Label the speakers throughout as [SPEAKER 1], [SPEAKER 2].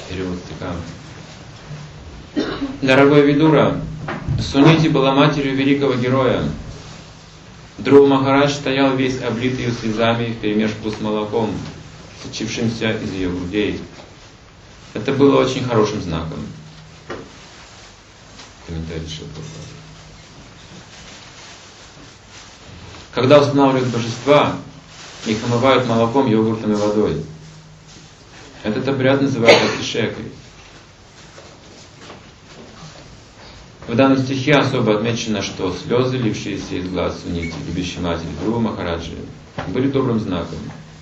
[SPEAKER 1] Перевод стиха. Дорогой Видура, Сунити была матерью великого героя. Друва Махарадж стоял весь облитый слезами вперемешку с молоком, сочившимся из ее грудей. Это было очень хорошим знаком. Комментарий Шилпрапады. Когда устанавливают божества, их омывают молоком, йогуртом и водой. Этот обряд называется абхишекой. В данном стихе особо отмечено, что слезы, лившиеся из глаз Сунити, любящей матери Друвы Махараджи, были добрым знаком.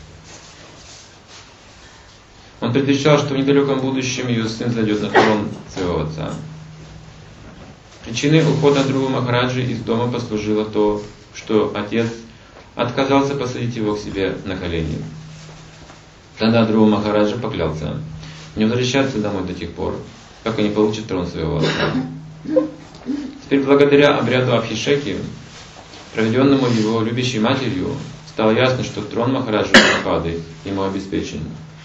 [SPEAKER 1] Он предвещал, что в недалеком будущем ее сын зайдет на трон своего отца. Причиной ухода Друвы Махараджи из дома послужило то, что отец отказался посадить его к себе на колени. Тогда Друва Махараджа поклялся не возвращаться домой до тех пор, пока не получит трон своего отца. Теперь благодаря обряду Абхишеки, проведенному его любящей матерью, стало ясно, что трон Махараджа Прабхупады ему обеспечен.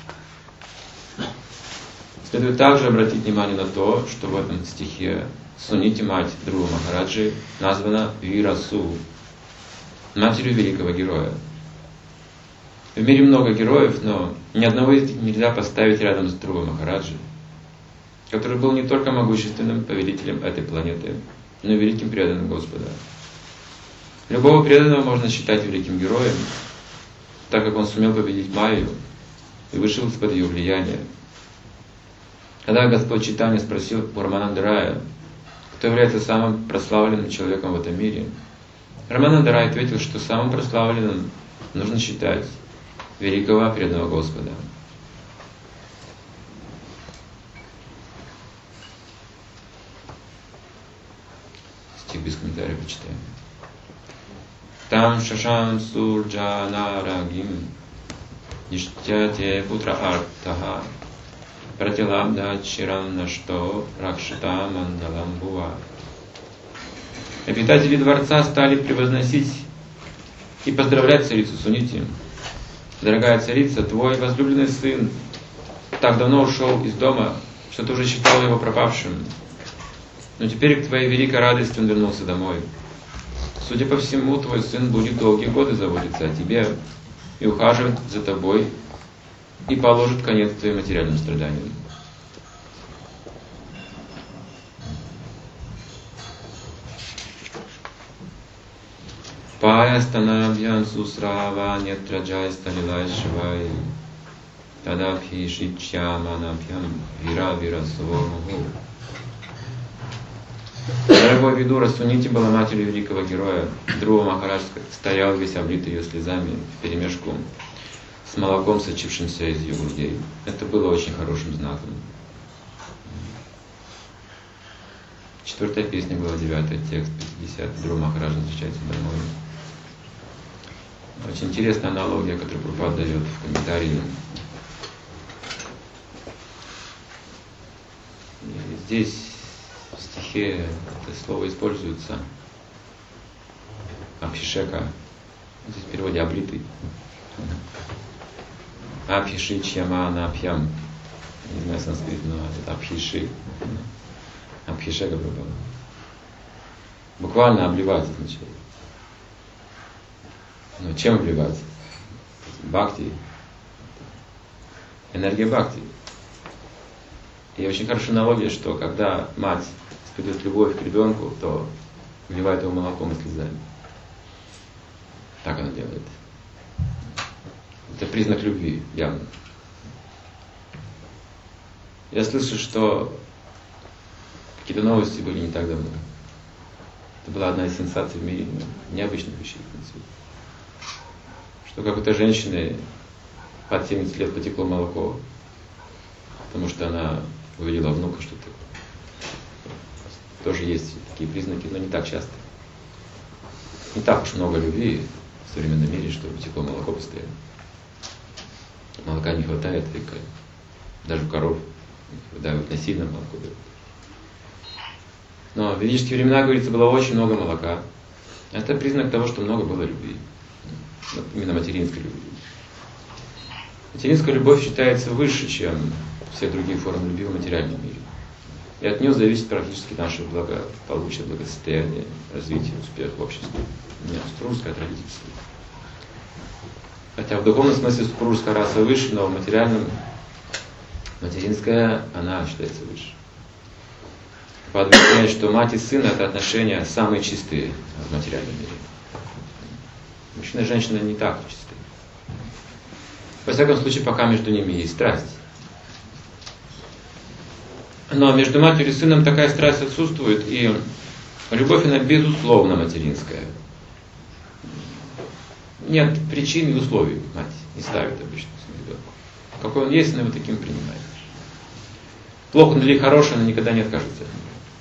[SPEAKER 1] Следует также обратить внимание на то, что в этом стихе Сунити, мать Друвы Махараджи, названа Вирасу, матерью великого героя. В мире много героев, но ни одного из них нельзя поставить рядом с Друвой Махараджи, который был не только могущественным повелителем этой планеты, но и великим преданным Господа. Любого преданного можно считать великим героем, так как он сумел победить Майю и вышел из-под ее влияния. Когда Господь Чайтанья спросил у Рамананда Рая, кто является самым прославленным человеком в этом мире, Рамананда Рай ответил, что самым прославленным нужно считать великого преданного Господа. Стих без комментариев почитаем. Там шашам сурджанарагим ништяте путра артаха пратилабда чирам нашто ракшита мандалам бува. Обитатели дворца стали превозносить и поздравлять царицу Сунити. Дорогая царица, твой возлюбленный сын так давно ушел из дома, что ты уже считал его пропавшим. Но теперь к твоей великой радости он вернулся домой. Судя по всему, твой сын будет долгие годы заботиться о тебе и ухаживать за тобой и положит конец твоим материальным страданиям. Паястанабьян сусрава нетраджай сталилай шивай тадабхи шичьяманабьям вира вирасовомуху. Дорогой Видура, Сунити была матерью великого героя. Друва Махарадж стоял весь облитый ее слезами вперемешку с молоком, сочившимся из ее грудей. Это было очень хорошим знаком. 4-я песня, глава 9, текст 50. Друва Махарадж возвращается домой. Очень интересная аналогия, которую Прабхупада дает в комментарии. И здесь в стихе это слово используется. Абхишека. Здесь в переводе облитый. Абхиши чьямана абхьям. Не знаю санскрит, но это абхиши. Абхишека Прабхупада. Буквально обливать означает. Но чем обливать? Бхакти. Энергия бхакти. И очень хорошая аналогия, что когда мать испытывает любовь к ребенку, то вливает его молоком и слезами. Так она делает. Это признак любви, явно. Я слышу, что какие-то новости были не так давно. Это была одна из сенсаций в мире, необычных вещей, в принципе. Что какой-то женщине под 70 лет потекло молоко, потому что она увидела внука, что-то. Тоже есть такие признаки, но не так часто. Не так уж много любви в современном мире, чтобы потекло молоко постоянно. Молока не хватает, и даже у коров дают насильно молоко. Но в ведические времена, говорится, было очень много молока. Это признак того, что много было любви. Именно материнской любви. Материнская любовь считается выше, чем всех других форм любви в материальном мире. И от нее зависит практически наше благополучие, благосостояние, развитие, успех в обществе. Нет, супружеская от родительская. Хотя в духовном смысле супружеская раса выше, но в материальном материнская, она считается выше. Прабхупада объясняет, что мать и сын — это отношения самые чистые в материальном мире. Мужчина и женщина не так чисты. Во всяком случае, пока между ними есть страсть. Но между матерью и сыном такая страсть отсутствует, и любовь, она безусловно материнская. Нет причин и условий мать не ставит обычно своему ребенку. Какой он есть, она его таким принимает. Плохо он или хороший, она никогда не откажется от него.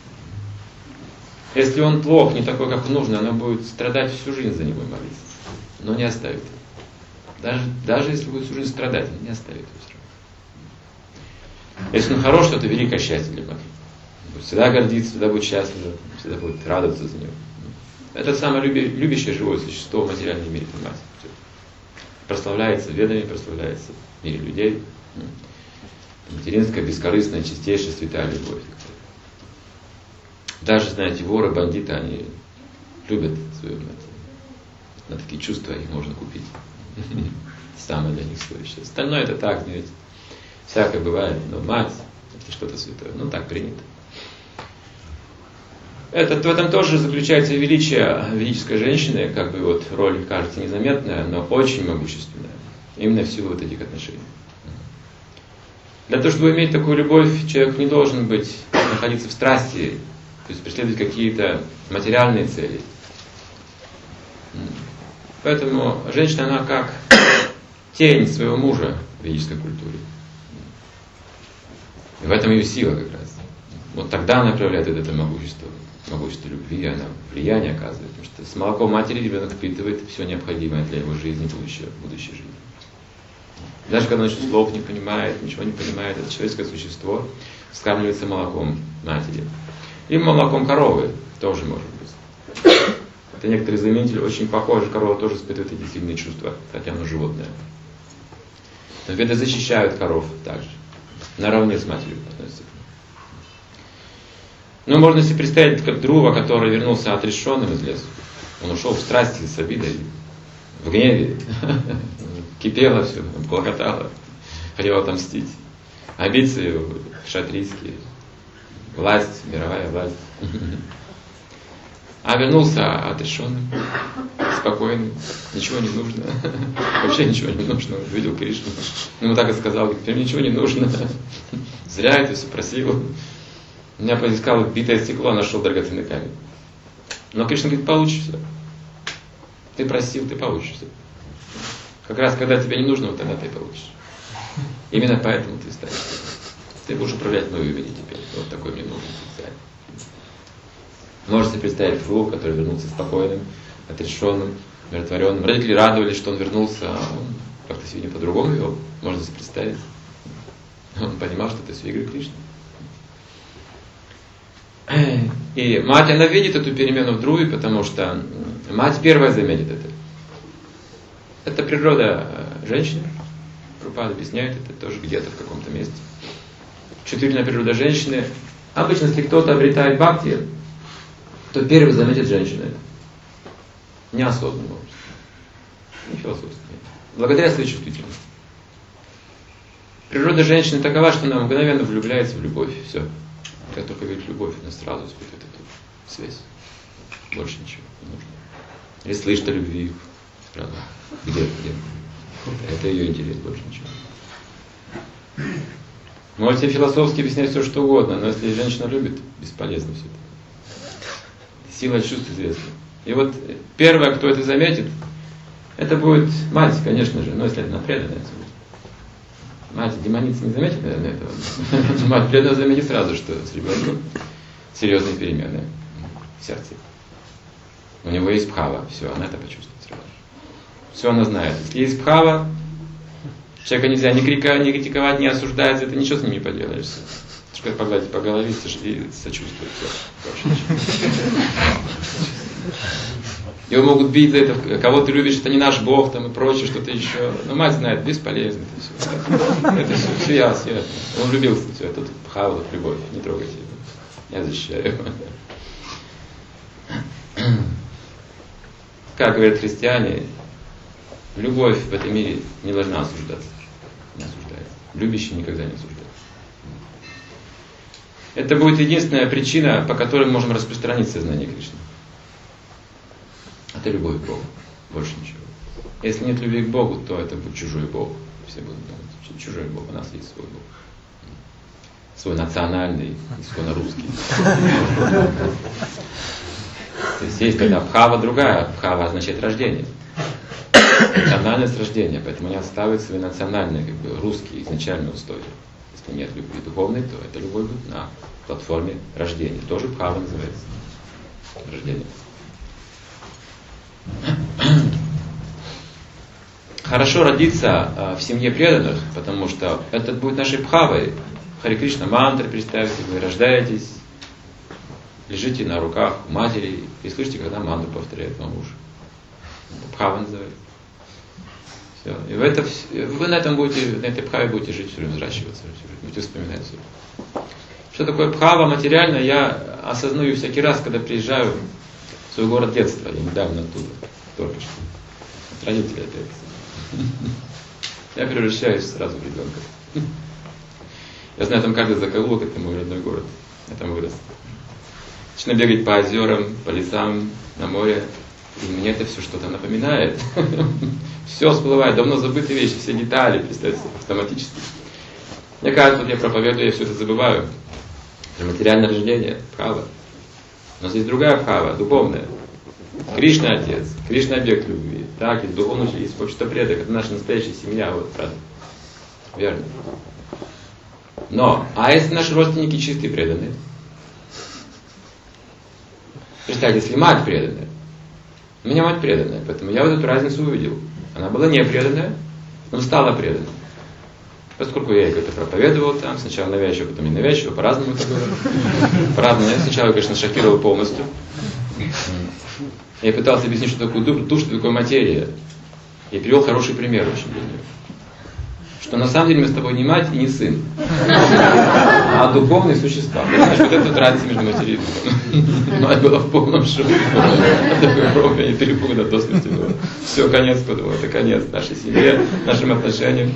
[SPEAKER 1] Если он плох, не такой, как нужно, она будет страдать всю жизнь за него и молиться. Но не оставит его. Даже если будет всю жизнь страдать, она не оставит его все равно. Если он хороший, то это великое счастье для матери. Он будет всегда гордиться, всегда будет счастлив, всегда будет радоваться за него. Это самое любящее живое существо в материальном мире, понимаете? Прославляется ведами, прославляется в мире людей. Материнская, бескорыстная, чистейшая, святая любовь. Даже, знаете, воры, бандиты, они любят свою мать. На такие чувства их можно купить. Самое для них стоящее. Остальное это так, знаете. Всякое бывает, но мать это что-то святое. Ну так принято. В этом тоже заключается величие ведической женщины, как бы вот роль кажется незаметная, но очень могущественная. Именно в силу вот этих отношений. Для того, чтобы иметь такую любовь, человек не должен находиться в страсти, то есть преследовать какие-то материальные цели. Поэтому женщина, она как тень своего мужа в ведической культуре. И в этом ее сила как раз. Вот тогда она проявляет это могущество любви, она влияние оказывает. Потому что с молоком матери ребенок впитывает все необходимое для его жизни, будущей жизни. Даже когда он еще слов не понимает, ничего не понимает, это человеческое существо вскармливается молоком матери. И молоком коровы тоже может быть. Это некоторые заметили, очень похоже, корова тоже испытывает эти сильные чувства, хотя оно животное. Но веды защищают коров также, наравне с матерью относятся к ним. Но можно себе представить, как Друва, который вернулся отрешенным из леса. Он ушел в страсти, с обидой, в гневе. Кипело все, клокотало, хотел отомстить. Амбиции кшатрийские, власть, мировая власть. А вернулся отрешенным, спокойным, ничего не нужно. Вообще ничего не нужно. Он видел Кришну. Ему так и сказал, теперь ничего не нужно. Зря это все просил. Меня поискал битое стекло, нашел драгоценный камень. Но Кришна говорит, получишься. Ты просил, ты получишься. Как раз когда тебе не нужно, вот тогда ты получишь. Именно поэтому ты станешь. Ты будешь управлять моим именем теперь. Вот такой мне нужен специально. Можете представить Друву, который вернулся спокойным, отрешенным, умиротворенным. Родители радовались, что он вернулся, а он как-то сегодня по-другому вел. Можно себе представить. Он понимал, что это все игры Кришны. И мать, она видит эту перемену в Друве, потому что мать первая заметит это. Это природа женщины. Прабхупада объясняет это тоже где-то в каком-то месте. Чувствительная природа женщины. Обычно, если кто-то обретает бхакти, то первый заметит женщина это. Неосознанно. Не философски. Благодаря своей чувствительности. Природа женщины такова, что она мгновенно влюбляется в любовь. Все. Когда только видит любовь, она сразу испытывает эту связь. Больше ничего не нужно. Или слышит о любви. Сразу. Где? Это ее интерес, больше ничего. Можете философски объяснять все, что угодно, но если женщина любит, бесполезно все это. Сила чувств известна. И вот первое, кто это заметит, это будет мать, конечно же, но если она преданная. Мать, демоница не заметит, наверное, этого. Мать преданная заметит сразу, что с ребенком серьезные перемены в сердце. У него есть бхава, все, она это почувствует сразу. Все она знает. Если есть бхава, человека нельзя ни критиковать, ни осуждать, это ничего с ним не поделаешь. Только погладить по голове и сочувствовать. Все. Его могут бить за это, кого ты любишь, это не наш Бог там, и прочее, что-то еще. Но мать знает, бесполезно это все. Это все я. Он влюбился, все, это Бхава, любовь, не трогайте его. Я защищаю его. Как говорят христиане, любовь в этом мире не должна осуждаться. Не осуждается. Любящий никогда не осуждается. Это будет единственная причина, по которой мы можем распространить сознание Кришны. Это любовь к Богу. Больше ничего. Если нет любви к Богу, то это будет чужой Бог. Все будут думать, чужой Бог. У нас есть свой Бог. Свой национальный, свой русский. То есть есть когда Бхава другая. Бхава означает рождение. Национальность рождения. Поэтому они отстаивают свои национальные, русские изначальные устои. Если нет любви духовной, то эта любовь будет на платформе рождения. Тоже Бхава называется. Рождение. Хорошо родиться в семье преданных, потому что это будет нашей Бхавой. Харе Кришна мантра, представьте, вы рождаетесь, лежите на руках у матери и слышите, когда мантру повторяет вам муж. Это Бхава называется. Все. И вы на этом будете, на этой Бхаве будете жить, все время взращиваться, будете вспоминать все. Что такое Бхава материально, я осознаю всякий раз, когда приезжаю в свой город детства. Я недавно оттуда, только что. От родителей опять. Я превращаюсь сразу в ребенка. Я знаю там каждый закоулок, это мой родной город. Я там вырос. Начинаю бегать по озерам, по лесам, на море. И мне это все что-то напоминает. Все всплывает, давно забытые вещи, все детали, представьте, автоматически. Мне кажется, вот я проповедую, я все это забываю. Это материальное рождение, Бхава. Но здесь другая Бхава, духовная. Кришна Отец, Кришна объект любви. Так, есть духовный учитель, есть общество предок, это наша настоящая семья, вот, правда. Верно. Но, а если наши родственники чистые преданные? Представьте, если мать преданная. У меня мать преданная, поэтому я вот эту разницу увидел. Она была не преданная, но стала преданной. Поскольку я ей это проповедовал там, сначала навязчиво, потом не навязчиво, по-разному это было. По-разному. Сначала, конечно, шокировал полностью. Я пытался объяснить, что такое душ, что такое материя. Я привел хороший пример очень для нее. Что на самом деле мы с тобой не мать и не сын, а духовные существа. Понимаешь, вот это разница между матерью и духом. Мать была в полном шоке. Такой кровь, я не перепугана до смерти была. Все, конец, подумал, это конец нашей семье, нашим отношениям.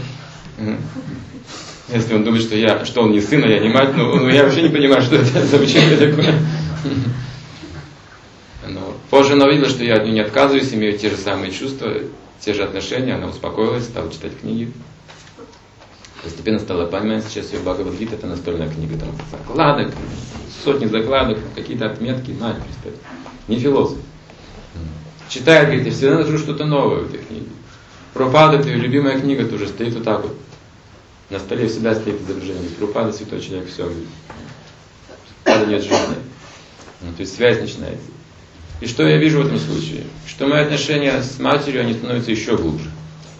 [SPEAKER 1] Если он думает, что он не сын, а я не мать, ну я вообще не понимаю, что это за учение такое. Но позже она увидела, что я от нее не отказываюсь, имею те же самые чувства, те же отношения, она успокоилась, стала читать книги. Постепенно стала понимать, сейчас ее Бхагавад-гита, это настольная книга, там закладок, сотни закладок, какие-то отметки, мать, представь. Не философ. Читает, говорит, я всегда нахожу что-то новое в этой книге. Прабхупада, это ее любимая книга тоже, стоит вот так вот. На столе всегда стоит изображение. Прабхупада, святой человек, все, говорит. Прабхупада нет жизни. То есть связь начинается. И что я вижу в этом случае? Что мои отношения с матерью, они становятся еще глубже.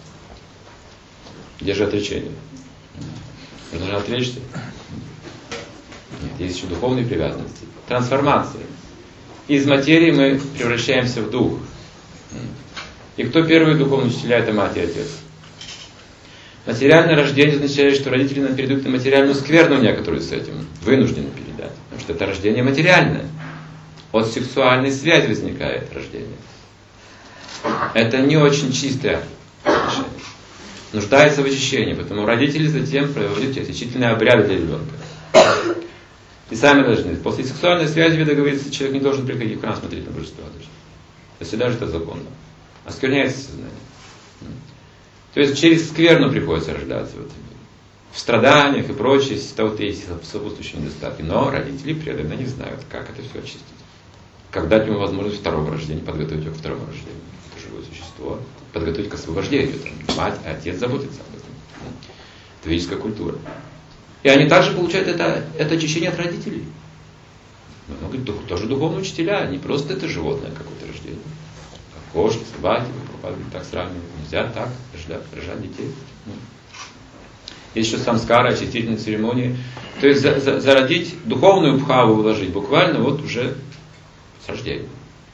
[SPEAKER 1] Где же отречение? Нужно отречься? Нет, есть еще духовные привязанности. Трансформация. Из материи мы превращаемся в дух. И кто первые духовные учителя? Это мать и отец. Материальное рождение означает, что родители нам передают материальную скверну некоторую с этим. Вынуждены передать. Потому что это рождение материальное. От сексуальной связи возникает рождение. Это не очень чистое отношение. Нуждается в очищении, поэтому родители затем проводят очистительные обряды для ребенка. И сами должны. После сексуальной связи, веда говорится, человек не должен приходить в храм смотреть на божества. То есть даже это законно. Оскверняется сознание. То есть через скверну приходится рождаться в этом мире. В страданиях и прочее, того-то есть сопутствующие недостатки. Но родители преданно не знают, как это все очистить. Как дать ему возможность второго рождения, подготовить его к второму рождению. Это живое существо. Подготовить к освобождению. Там, мать, отец заботятся об этом. Это ведическая культура. И они также получают это очищение от родителей. Но, говорит, тоже духовные учителя, не просто это животное какое-то рождение. Как кошки, собаки, так сравнивать. Нельзя так рожать детей. Есть еще самскара, очистительные церемонии. То есть зародить, духовную бхаву вложить буквально вот уже с рождения.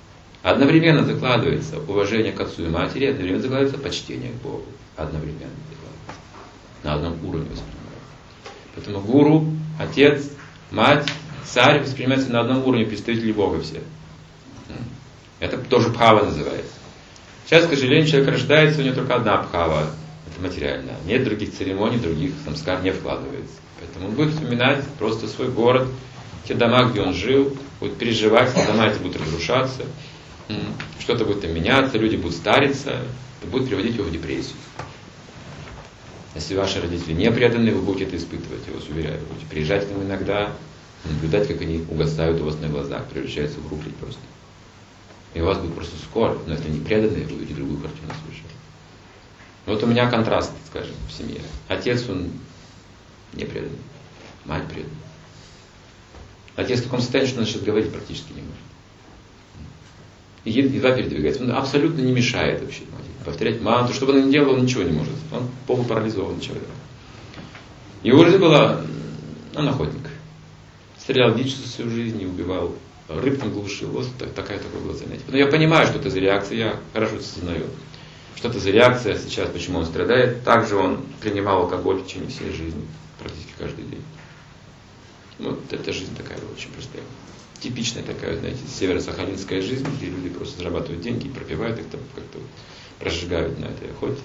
[SPEAKER 1] Одновременно закладывается уважение к отцу и матери, одновременно закладывается почтение к Богу. Одновременно закладывается. На одном уровне воспринимается. Поэтому гуру, отец, мать, царь воспринимаются на одном уровне, представители Бога все. Это тоже бхава называется. Сейчас, к сожалению, человек рождается, у него только одна бхава, это материальная. Нет других церемоний, других самскар не вкладывается. Поэтому он будет вспоминать просто свой город, те дома, где он жил, будет переживать, дома эти будут разрушаться, что-то будет там меняться, люди будут стариться, это будет приводить его в депрессию. Если ваши родители не преданы, вы будете это испытывать, я вас уверяю. Вы будете приезжать к ним иногда, наблюдать, как они угасают у вас на глазах, превращаются в рухлядь просто. И у вас будет просто скоро, но если они преданные, вы увидите другую картину совершенно. Вот у меня контраст, скажем, в семье. Отец, он не преданный, мать преданная. Отец в таком состоянии, что он начнет говорить практически не может. И едва передвигается. Он абсолютно не мешает вообще повторять мантру, что бы он ни делал, он ничего не может. Он полупарализованный человек. Его жизнь была, он охотник. Стрелял в дичь всю жизнь и убивал. Рыб там глушил. Вот такое было занятие. Но я понимаю, что это за реакция, я хорошо это осознаю. Что это за реакция сейчас, почему он страдает. Также он принимал алкоголь в течение всей жизни, практически каждый день. Вот эта жизнь такая очень простая. Типичная такая, знаете, северо-сахалинская жизнь, где люди просто зарабатывают деньги и пропивают их там, как-то прожигают на этой охоте.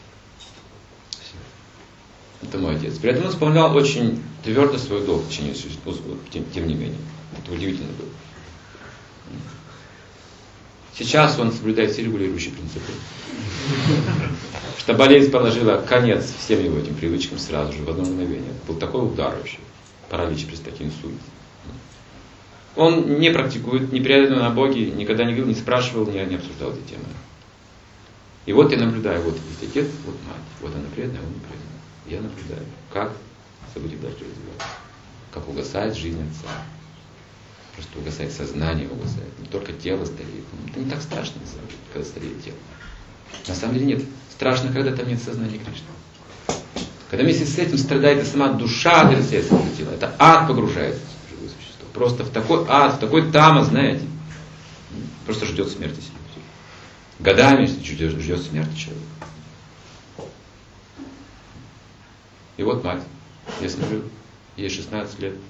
[SPEAKER 1] Все. Это мой отец. При этом он исполнял очень твердо свой долг в течение жизни, тем не менее. Это удивительно было. Сейчас он соблюдает все регулирующие принципы. Что болезнь положила конец всем его этим привычкам сразу же, в одно мгновение. Был такой удар вообще. Паралич, представьте, инсульт. Он не практикует, не предан на Боге, никогда не говорил, не спрашивал, не обсуждал эти темы. И вот я наблюдаю, вот есть отец, вот мать. Вот она преданная, он не преданная. Я наблюдаю, как события дальше развиваются. Как угасает жизнь отца. Просто угасает сознание, угасает. Не только тело стареет. Это не так страшно, на самом деле, когда стареет тело. На самом деле нет. Страшно, когда там нет сознания Кришны. Когда вместе с этим страдает и сама душа, это ад погружается в живое существо. Просто в такой ад, в такой тамас, знаете. Просто ждет смерти себе. Годами ждет смерти человека. И вот мать, я смотрю, ей 16 лет.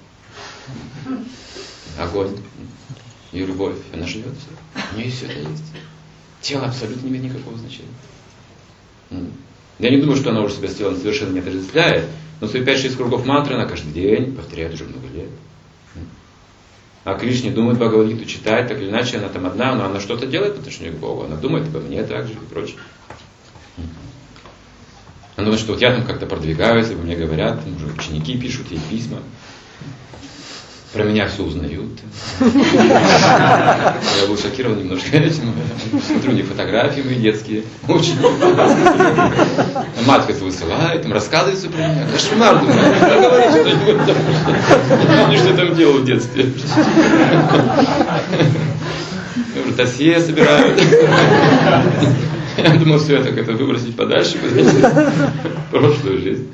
[SPEAKER 1] Огонь, ее любовь, она живет все. У нее все это есть. Тело абсолютно не имеет никакого значения. Я не думаю, что она уже себя с телом совершенно не отождествляет, но свои 5-6 кругов мантры она каждый день повторяет уже много лет. А Кришне думает, Бхагавад-гиту читает, так или иначе, она там одна, но она что-то делает по отношению к Богу. Она думает обо мне также и прочее. Она думает, что вот я там как-то продвигаюсь, обо мне говорят, там уже ученики пишут ей письма. Про меня все узнают. Я был шокирован немножко этим. Смотрю, у них фотографии мои детские. Очень. Матка это высылает, им рассказывает все про меня. Кошмар, думаю. Говори что-нибудь там. Не помню, что я там делал в детстве. Я уже досье собираю. Я думал, все это как-то выбросить подальше. Прошлую жизнь.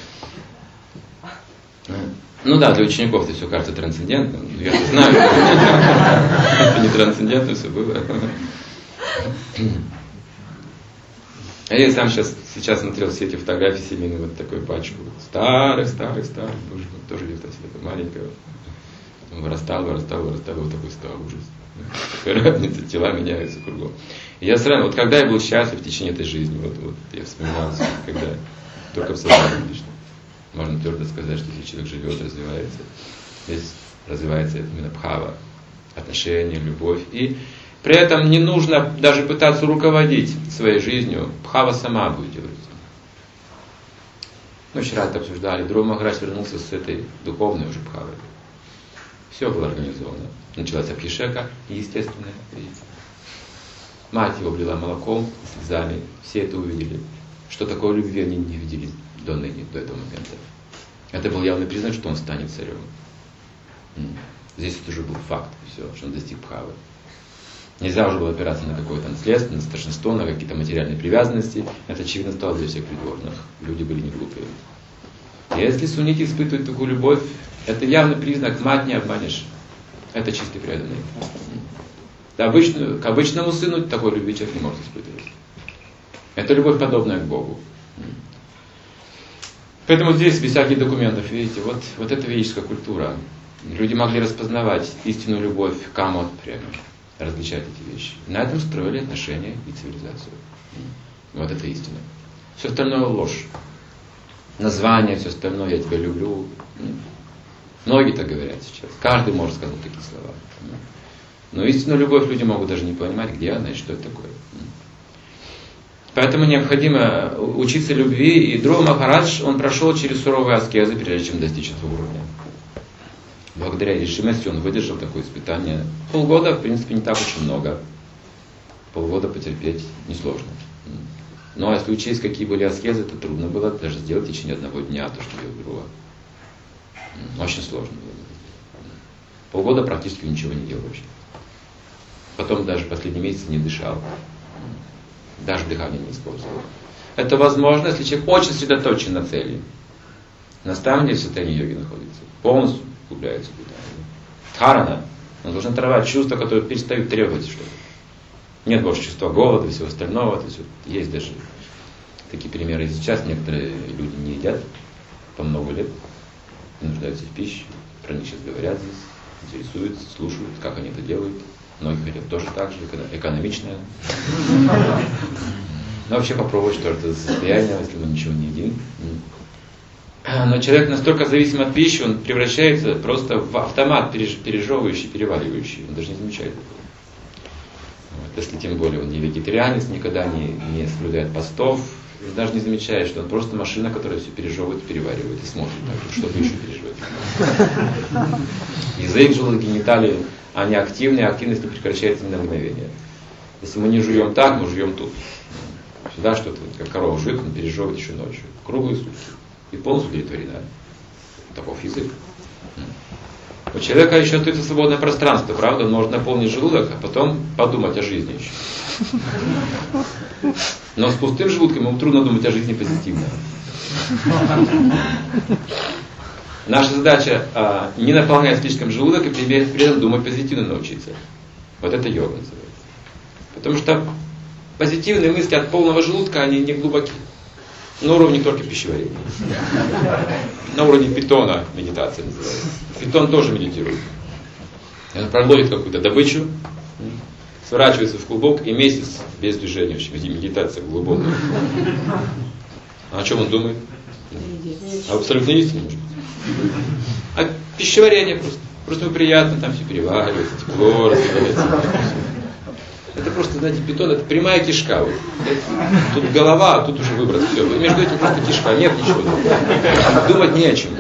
[SPEAKER 1] Ну да, для учеников это все кажется трансцендентным. Я это знаю. Это не трансцендентно все было. А я сам сейчас смотрел все эти фотографии семейные, вот такой пачку. Старых. Боже мой, тоже где-то такой маленького. Потом вырастал, вот такой стал ужас. Такая разница, тела меняются кругом. И я сразу, вот когда я был счастлив в течение этой жизни, вот я вспоминал, когда только в сознании лично. Можно твердо сказать, что если человек живет, развивается, здесь развивается именно бхава, отношения, любовь. И при этом не нужно даже пытаться руководить своей жизнью. Бхава сама будет делать. Мы вчера это обсуждали. Друва Махарадж вернулся с этой духовной уже бхавой. Все было организовано. Началась абхишека, естественно. Мать его облила молоком, слезами. Все это увидели. Что такое любви, они не видели до этого момента. Это был явный признак, что он станет царем. Здесь это уже был факт, все, что он достиг бхавы. Нельзя уже было опираться на какое-то наследство, на старшинство, на какие-то материальные привязанности. Это очевидно стало для всех придворных. Люди были не глупые. Если суннити испытывают такую любовь, это явный признак, мать не обманешь. Это чистый преданный. К обычному сыну такой любви человек не может испытывать. Это любовь, подобная к Богу. Поэтому здесь, без всяких документов, видите, вот это ведическая культура. Люди могли распознавать истинную любовь, каму от према, различать эти вещи. На этом строили отношения и цивилизацию. Вот это истина. Все остальное ложь. Название, все остальное, я тебя люблю. Многие так говорят сейчас. Каждый может сказать такие слова. Но истинную любовь люди могут даже не понимать, где она и что это такое. Поэтому необходимо учиться любви. И Друва Махарадж, он прошел через суровые аскезы, прежде чем достичь этого уровня. Благодаря решимости он выдержал такое испытание. Полгода, в принципе, не так уж и много. Полгода потерпеть несложно. Но если учесть, какие были аскезы, то трудно было даже сделать в течение одного дня то, что делал Друва. Очень сложно было. Полгода практически ничего не делал вообще. Потом даже последний месяц не дышал. Даже дыхание не использовал. Это возможно, если человек очень сосредоточен на цели. Наставник в состоянии йоги находится. Полностью углубляется в дыхание. Дхарана. Он должен оторвать чувства, которые перестают требовать что-то. Нет больше чувства голода и всего остального. То есть даже такие примеры. И сейчас некоторые люди не едят по много лет, не нуждаются в пище. Про них сейчас говорят здесь, интересуются, слушают, как они это делают. Многие хотят тоже так же, экономично. Но вообще попробовать, что это за состояние, если мы ничего не едим. Но человек настолько зависим от пищи, он превращается просто в автомат, пережевывающий, переваривающий. Он даже не замечает. Если тем более он не вегетарианец, никогда не соблюдает постов, он даже не замечает, что он просто машина, которая все пережевывает, переваривает и смотрит, чтобы еще переживать. Язык, желудок, гениталии, они активны, и активность не прекращается ни на мгновение. Если мы не жуем так, мы жуем тут. Всегда что-то, как корова жует, он пережевывает еще ночью. Круглые сутки. И полностью удовлетворена. Таков язык. У человека еще остается свободное пространство, правда? Он может наполнить желудок, а потом подумать о жизни еще. Но с пустым желудком ему трудно думать о жизни позитивно. Наша задача не наполнять слишком желудок и при этом думать позитивно научиться. Вот это йога называется. Потому что позитивные мысли от полного желудка, они не глубоки. На уровне только пищеварения. На уровне питона медитация называется. Питон тоже медитирует. Он проводит какую-то добычу, сворачивается в клубок и месяц без движения. В общем, медитация глубокая. А о чем он думает? Абсолютно истинно, может быть. А пищеварение просто. Просто ему приятно, там все переваривается, тепло, развивается. Это просто, знаете, питон, это прямая кишка. Вот. Тут голова, а тут уже выброс. Все. Между этим просто кишка, нет ничего. Думать не о чем.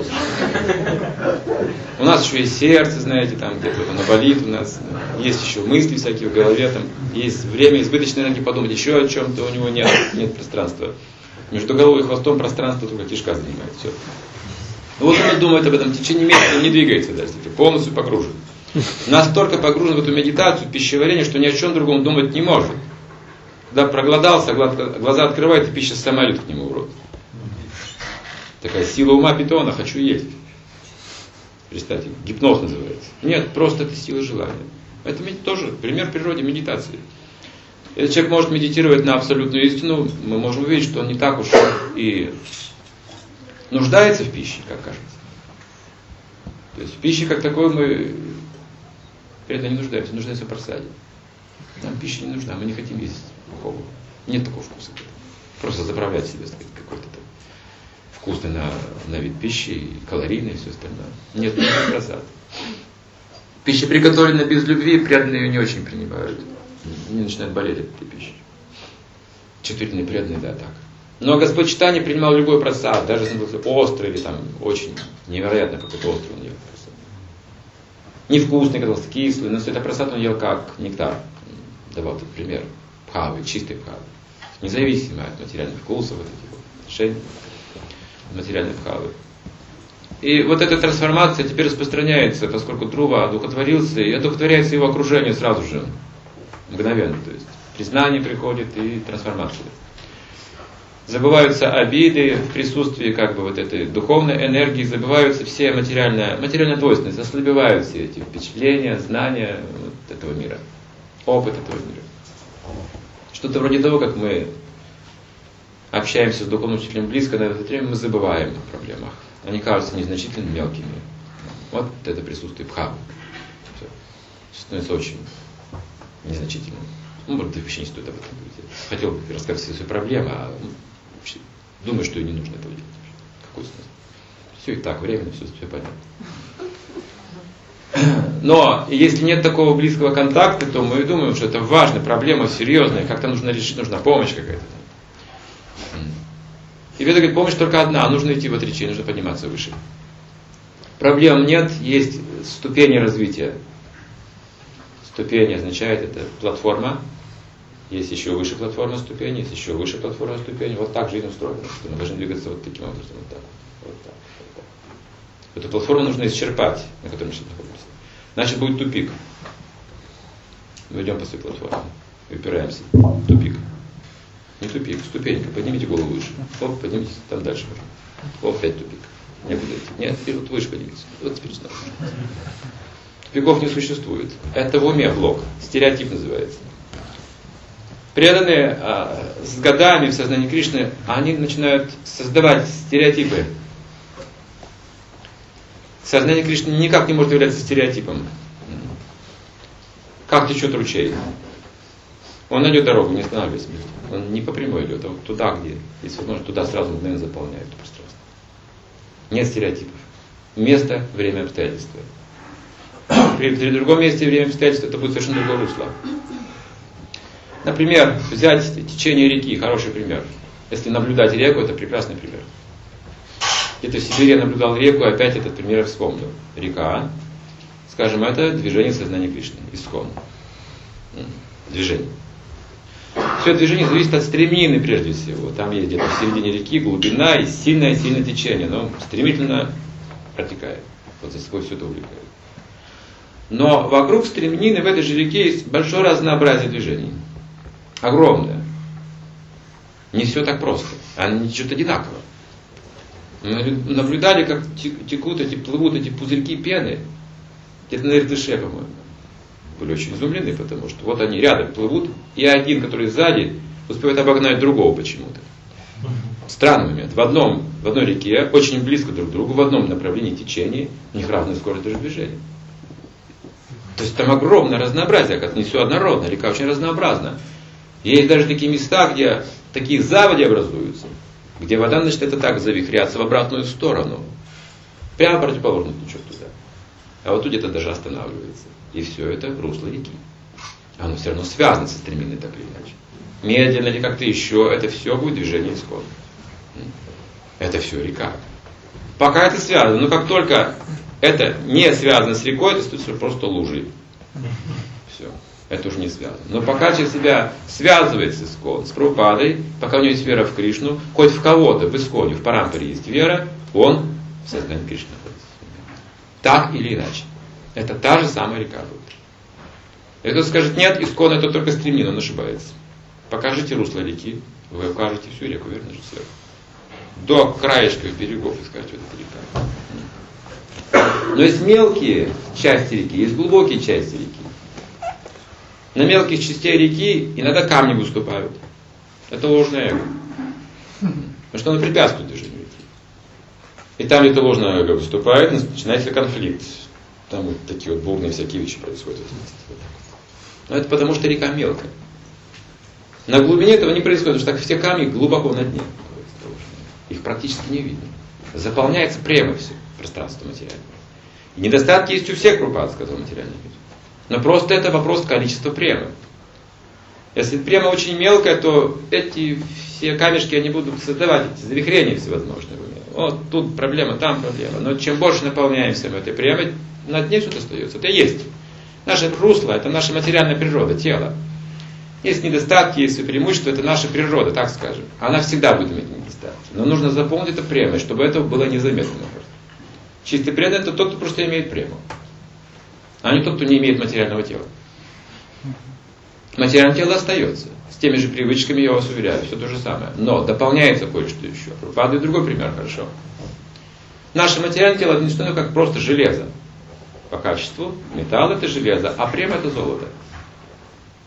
[SPEAKER 1] У нас еще есть сердце, знаете, там где-то оно болит у нас. Есть еще мысли всякие в голове, там есть время избыточной энергии подумать еще о чем-то, у него нет пространства. Между головой и хвостом пространство только кишка занимает. Все. Ну вот он думает об этом в течение месяца, он не двигается даже, полностью погружен. Настолько погружен в эту медитацию, пищеварение, что ни о чем другом думать не может. Когда проголодался, глаза открывает, и пища сама идет к нему в рот. Такая сила ума питона, хочу есть. Представьте, гипноз называется. Нет, просто это сила желания. Это тоже пример в природе медитации. Если человек может медитировать на абсолютную истину, мы можем увидеть, что он не так уж и нуждается в пище, как кажется. То есть в пище как такой мы это не нуждаемся, нуждаемся в просаде. Нам пища не нужна, мы не хотим есть плохого. Нет такого вкуса. Просто заправлять себе какой-то там вкусный на вид пищи, и калорийный и все остальное. Нет просад. Пища, приготовленная без любви, преданные ее не очень принимают. Они начинают болеть от этой пищи. Чувствительные преданные, да, так. Но Господь Чайтанья принимал любой просад, даже если он был острый или там очень невероятно какой-то острый он ел просад. Невкусный, казался кислый, но это просад он ел как нектар. Давал тут пример. Бхавы, чистый бхавы. Независимо от материальных вкусов, от этих отношений, материальных бхавы. И вот эта трансформация теперь распространяется, поскольку Друва одухотворился, и одухотворяется его окружение сразу же, мгновенно. То есть признание приходит и трансформация. Забываются обиды в присутствии как бы вот этой духовной энергии, забываются все материальная двойственность, ослабевают все эти впечатления, знания вот этого мира. опыт этого мира. Что-то вроде того, как мы общаемся с духовным учителем близко, на это время мы забываем о проблемах. Они кажутся незначительными, мелкими. Вот это присутствие бхавы. Все. Становится очень незначительным. Ну, может, вообще не стоит об этом говорить. Хотел бы рассказать все свои проблемы, а вообще, думаю, что и не нужно этого делать. Какой смысл? Все и так, временно, все понятно. Но если нет такого близкого контакта, то мы думаем, что это важная проблема, серьезная, как-то нужно решить, нужна помощь какая-то. И Веда говорит, помощь только одна, нужно идти в отречение, нужно подниматься выше. Проблем нет, есть ступени развития. Ступени означает, это платформа, есть еще выше платформа ступени, есть еще выше платформа ступени. Вот так жизнь устроена, что мы должны двигаться вот таким образом, вот так, вот так, вот так. Эту платформу нужно исчерпать, на которой мы сейчас находимся. Значит, будет тупик. Мы идем по своей платформе и упираемся. Тупик. Не тупик, ступенька. Поднимите голову выше. Оп, поднимитесь, там дальше можно. Оп, опять тупик. Некуда идти. Нет, теперь вот выше поднимитесь. Вот теперь снова. Тупиков не существует. Это в уме блок. Стереотип называется. Преданные с годами в сознании Кришны, они начинают создавать стереотипы. Сознание Кришны никак не может являться стереотипом. Как течет ручей? Он найдет дорогу, не останавливаясь. Он не по прямой идет, а вот туда, где есть возможность, туда сразу мгновенно заполняет это пространство. Нет стереотипов. Место, время, обстоятельства. При другом месте, время, обстоятельства, это будет совершенно другое русло. Например, взять течение реки, хороший пример. Если наблюдать реку, это прекрасный пример. Где-то в Сибири я наблюдал реку, опять этот пример я вспомнил. Река, скажем, это движение сознания Кришны, искон. Движение. Все движение зависит от стремнины прежде всего. Там есть где-то в середине реки глубина и сильное течение, но стремительно протекает. Вот за собой все это увлекает. Но вокруг стремнины в этой же реке есть большое разнообразие движений. Огромное. Не все так просто. Они не течут одинаково. Мы наблюдали, как текут плывут эти пузырьки пены. Где-то на Иртыше, по-моему. Были очень изумлены, потому что вот они рядом плывут, и один, который сзади, успевает обогнать другого почему-то. Странный момент. В одной реке, очень близко друг к другу, в одном направлении течения, у них разная скорость даже движения. То есть там огромное разнообразие, как не все однородно, река очень разнообразна. Есть даже такие места, где такие заводи образуются, где вода начинает так завихряться в обратную сторону. Прямо противоположно течет туда. А вот тут где-то даже останавливается. И все это русло реки. Оно все равно связано со стремниной так или иначе. Медленно или как-то еще, это все будет движение исхода. Это все река. Пока это связано, но как только это не связано с рекой, это становится просто лужей. Все. Это уже не связано. Но пока человек себя связывает с искон, с Прабхупадой, пока у него есть вера в Кришну, хоть в кого-то, в исконе, в Парампаре есть вера, он в сознании Кришны находится. Так или иначе. Это та же самая река будет. И кто скажет, нет, искон это только стремнина, он ошибается. Покажите русло реки, вы укажете всю реку, верно же, сверху. До краешков берегов и скажете, вот это река. Но есть мелкие части реки, есть глубокие части реки. На мелких частях реки иногда камни выступают. Это ложное эго. Потому что оно препятствует движению реки. И там, где это ложное эго выступает, начинается конфликт. Там вот такие вот бурные всякие вещи происходят в этом месте. Но это потому, что река мелкая. На глубине этого не происходит, потому что так все камни глубоко на дне. Их практически не видно. Заполняется прямо все пространство материальное. И недостатки есть у всех Прабхупад, сказал материальный мир. Но просто это вопрос количества премы. Если према очень мелкая, то эти все камешки, они будут создавать эти завихрения всевозможные. Вот тут проблема, там проблема. Но чем больше наполняемся мы этой премой, на дне все остается. Это и есть. Наше русло, это наша материальная природа, тело. Есть недостатки, есть преимущества, это наша природа, так скажем. Она всегда будет иметь недостатки. Но нужно заполнить это премой, чтобы этого было незаметно. Чистый преданный это тот, кто просто имеет прему. А не тот, кто не имеет материального тела. Материальное тело остается. С теми же привычками, я вас уверяю, все то же самое. Но дополняется кое-что еще. Прабхупада другой пример, хорошо. Наше материальное тело не что как просто железо. По качеству металл это железо, а према это золото.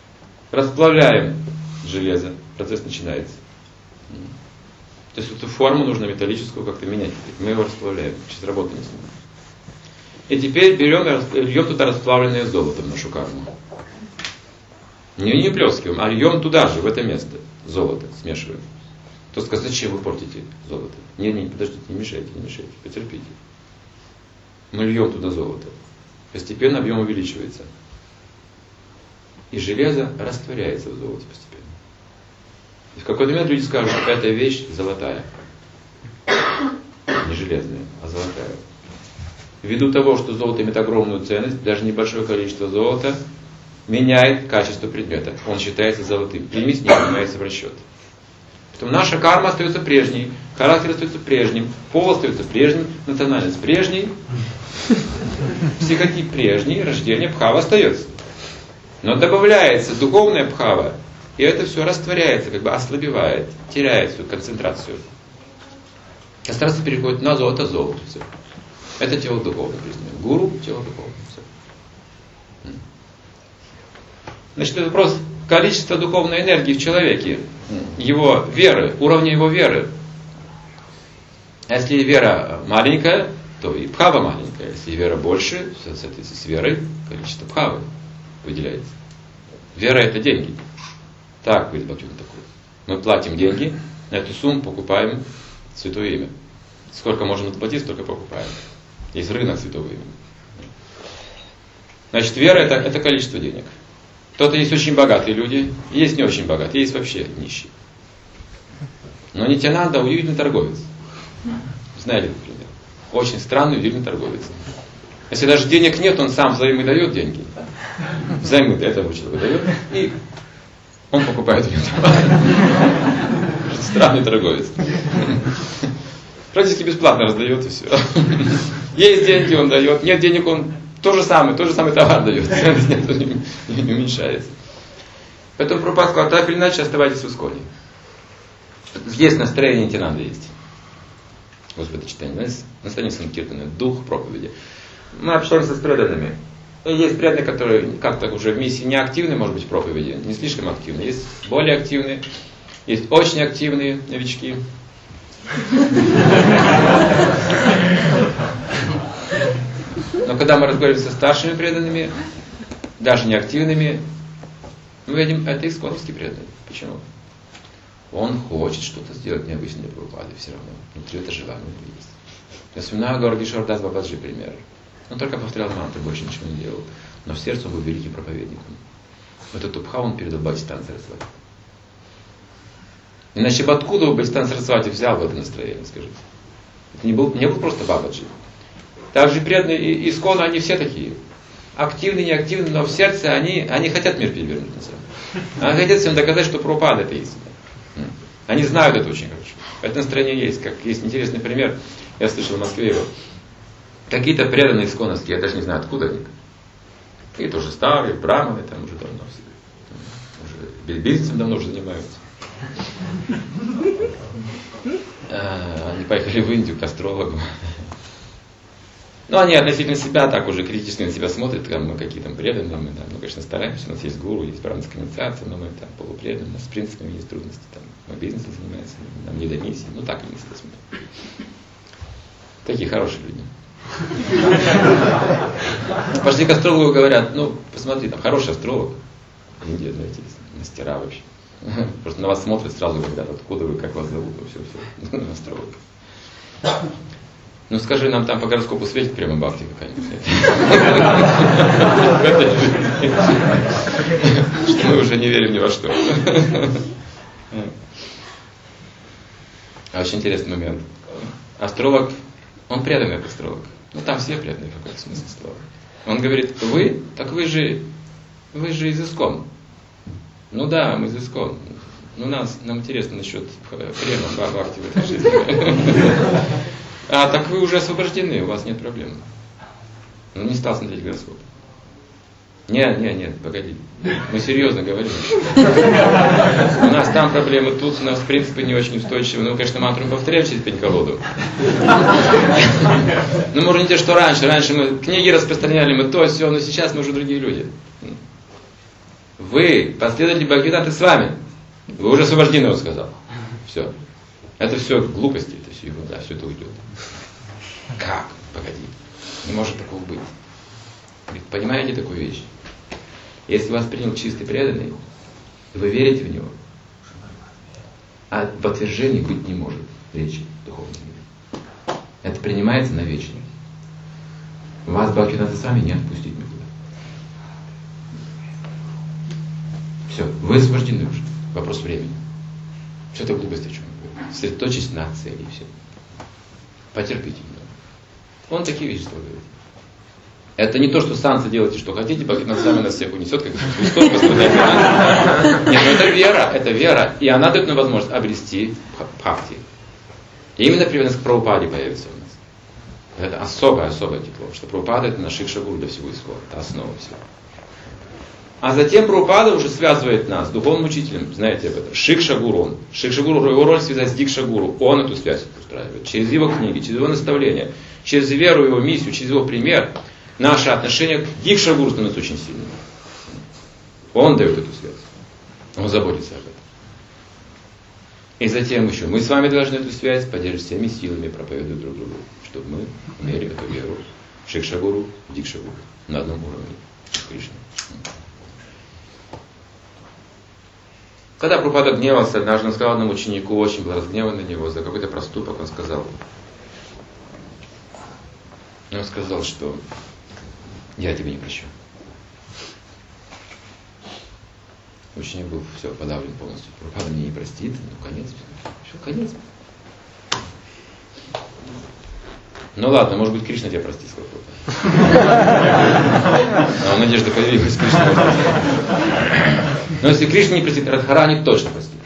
[SPEAKER 1] расплавляем железо, процесс начинается. То есть эту форму нужно металлическую как-то менять. Мы его расплавляем, сейчас работаем с ним. И теперь берем и льем туда расплавленное золото в нашу карму. Не плескиваем, а льем туда же, в это место. Золото смешиваем. Кто сказал, зачем вы портите золото? Не, подождите, не мешайте, потерпите. Мы льем туда золото. Постепенно объем увеличивается. И железо растворяется в золоте постепенно. И в какой-то момент люди скажут, что эта вещь золотая. Не железная, а золотая. Ввиду того, что золото имеет огромную ценность, даже небольшое количество золота меняет качество предмета. Он считается золотым. Примесь не принимается в расчет. Поэтому наша карма остается прежней, характер остается прежним, пол остается прежним, национальность прежней, психотип прежний, рождение бхава остается. Но добавляется духовная бхава, и это все растворяется, как бы ослабевает, теряет свою концентрацию. Концентрация переходит на золото, все. Это тело духовное признано. Гуру, тело духовное. Все. Значит, это вопрос количества духовной энергии в человеке, его веры, уровня его веры. Если вера маленькая, то и бхава маленькая. Если вера больше, в соответствии с верой, количество бхавы выделяется. Вера — это деньги. Так будет Бхактивинода Тхакур. Мы платим деньги, на эту сумму покупаем святое имя. Сколько можем заплатить, столько покупаем. Есть рынок святого имени. Значит, вера — это количество денег. Кто-то есть очень богатые люди, есть не очень богатые, есть вообще нищие. Но Нитьянанда удивительный торговец. Знаете, например. Очень странный, удивительный торговец. Если даже денег нет, он сам взаймы дает деньги. Взаймы этому человеку дает, и он покупает у него товар. Странный торговец. Практически бесплатно раздает, и все. Есть деньги, он дает. Нет денег, он тот же самый товар дает. Не уменьшается. Поэтому Прабхупада сказал, так или иначе оставайтесь в Исконе. Есть настроение Нитьянанды есть. Господи, читание. Настроение Санкиртана, дух проповеди. Мы общаемся с преданными. И есть преданные, которые как-то уже в миссии не активны, может быть, в проповеди, не слишком активны. Есть более активные, есть очень активные новички. Но когда мы разговариваем со старшими преданными, даже неактивными, мы видим, это исконовский преданный. Почему? Он хочет что-то сделать необычное для Прабхупады все равно. Внутри это желание есть. Я вспоминаю Гауракишор Дас Бабаджи пример. Он только повторял мантры, больше ничего не делал. Но в сердце он был великим проповедником. Вот эту бхаву он передал Бхактисиданта Сарасвати. Иначе бы откуда бы Бхактисиданта Сарасвати взял в это настроение, скажите? Это не был просто Бабаджи. Также преданные Искона, они все такие. Активные, неактивные, но в сердце они хотят мир перевернуть на самом деле. Они хотят всем доказать, что Прабхупада это истина. Они знают это очень хорошо. Это настроение есть. Как есть интересный пример. Я слышал в Москве его. Какие-то преданные исконовские, я даже не знаю, откуда они. Какие-то уже старые, браманы, там уже давно все. Уже бизнесом давно уже занимаются. Они поехали в Индию к астрологу. Но они относительно себя так уже критически на себя смотрят, там, мы какие там преданные, мы, конечно, стараемся, у нас есть гуру, есть браманская инициация, но мы там полупреданные, у нас с принципами есть трудности, там, мы бизнесом занимаемся, нам не до миссии, так они себя смотрят. Такие хорошие люди. Пошли к астрологу, говорят, посмотри, там хороший астролог, Индия, знаете, мастера вообще. Просто на вас смотрят, сразу говорят, откуда вы, как вас зовут, все, астролог. Скажи, нам там по гороскопу светит прямо бхакти какая-нибудь. Что мы уже не верим ни во что. Очень интересный момент. Астролог, он преданный астролог. Там все преданные, в каком-то смысле слова. Он говорит, вы же из Искон. Да, мы из Искон. Нам интересно насчет према бхакти в этой жизни. Так вы уже освобождены, у вас нет проблем. Не стал смотреть гороскоп. Нет, погоди. Мы серьезно говорим. У нас там проблемы, тут у нас принципы не очень устойчивы. Конечно, мантру мы повторяем через пень-колоду. Может не те, что раньше. Раньше мы книги распространяли, мы то, все, но сейчас мы уже другие люди. Вы, последователи Бхактивинода Свами, вы уже освобождены, он сказал. Все. Это все глупости, это все ерунда, все это уйдет. Как? Погоди. Не может такого быть. Говорит, понимаете такую вещь? Если вас принял чистый преданный, вы верите в него, а в отвержении быть не может речи в духовном мире. Это принимается навечно. Вас Бхактивинода Свами не отпустить никуда. Все, вы освобождены уже. Вопрос времени. Все это глупость, о чем я говорю. Сосредоточьтесь на цели и все. Потерпите немного. Он такие вещи говорит. Это не то, что санса делайте, что хотите, Бхактивинода Свами нас всех унесет, как Христос. Нет, но это вера. И она дает нам возможность обрести бхакти. И именно преданность к Прабхупаде появится у нас. Это особое тепло. Что Прабхупада это наш Шикша-гуру до всего исхода. Это основа всего. А затем Прабхупада уже связывает нас с духовным учителем. Знаете об этом. Шикша-гуру он. Шикша-гуру, его роль связать с Дикша-гуру. Он эту связь устраивает. Через его книги, через его наставления, через веру, его миссию, через его пример. Наше отношение к Дикша-гуру становится очень сильным. Он дает эту связь. Он заботится об этом. И затем еще мы с вами должны эту связь поддерживать всеми силами, проповедуя друг другу, чтобы мы имели эту веру в Шикша-гуру, в Дикша-гуру на одном уровне с Кришной. Когда Прабхупада гневался, однажды он сказал одному ученику, очень был разгневан на него за какой-то проступок, он сказал, что я тебя не прощу. Ученик был все подавлен полностью. Прабхупада меня не простит, конец. Все, конец. Ну ладно, может быть, Кришна тебя простит, сказал Прабхупада. А надежда появилась, Кришна может простить. Но если Кришна не простит, Радхарани точно простит.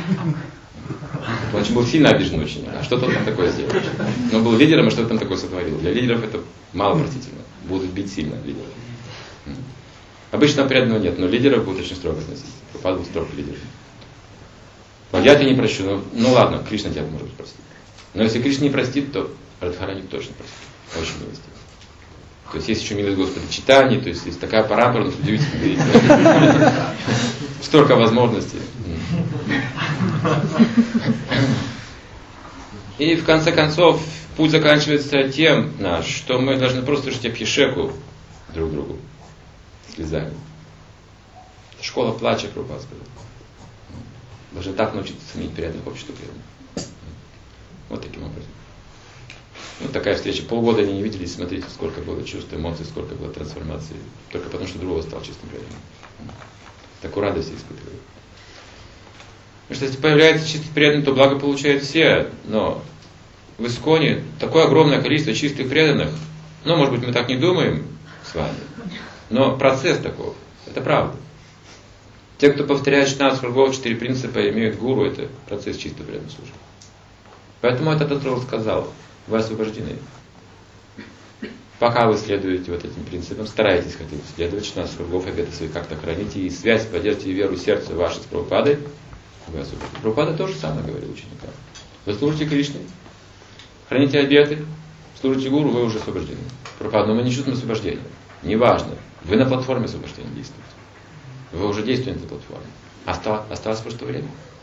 [SPEAKER 1] Он был сильно обижен ученик. А что-то там такое сделал. Он был лидером, и что-то там такое сотворил. Для лидеров это мало простительно. Будут бить сильно лидеров. Обычно преданного нет, но лидеров будут очень строго относиться. Прабхупада был строг к лидерам. Я тебя не прощу. Ну ладно, Кришна тебя может простить. Но если Кришна не простит, то Радхарани точно простит. Очень милостив. То есть есть еще милость Господа читаний, то есть есть такая парампора, но удивительно. Столько возможностей. И в конце концов путь заканчивается тем, что мы должны просто жить абхишеку друг другу слезами. Школа плача, Прабхупада сказал. Должны так научиться ценить преданных обществу преданных. Вот таким образом. Вот такая встреча. Полгода они не виделись, смотрите, сколько было чувств, эмоций, сколько было трансформации. Только потому, что другого стал чистым преданным. Такую радость испытывали. Потому что если появляется чистый преданный, то благо получают все. Но в Исконе такое огромное количество чистых преданных. Ну, может быть, мы так не думаем с вами. Но процесс таков. Это правда. Те, кто повторяет 16 кругов, 4 принципа, имеют гуру, это процесс чистой преданной службы. Поэтому этот Таттрава сказал, вы освобождены. Пока вы следуете вот этим принципам, старайтесь хотя бы следовать, 16 кругов, обеты свои как-то храните, и связь, поддержите веру сердца вашей с Прабхупадой, вы освобождены. Прабхупада тоже самое говорил ученикам. Вы служите Кришне, храните обеты, служите гуру, вы уже освобождены. Прабхупада, но мы не чувствуем освобождения. Неважно, вы на платформе освобождения действуете. Вы уже действуете на этой платформе. Осталось просто время.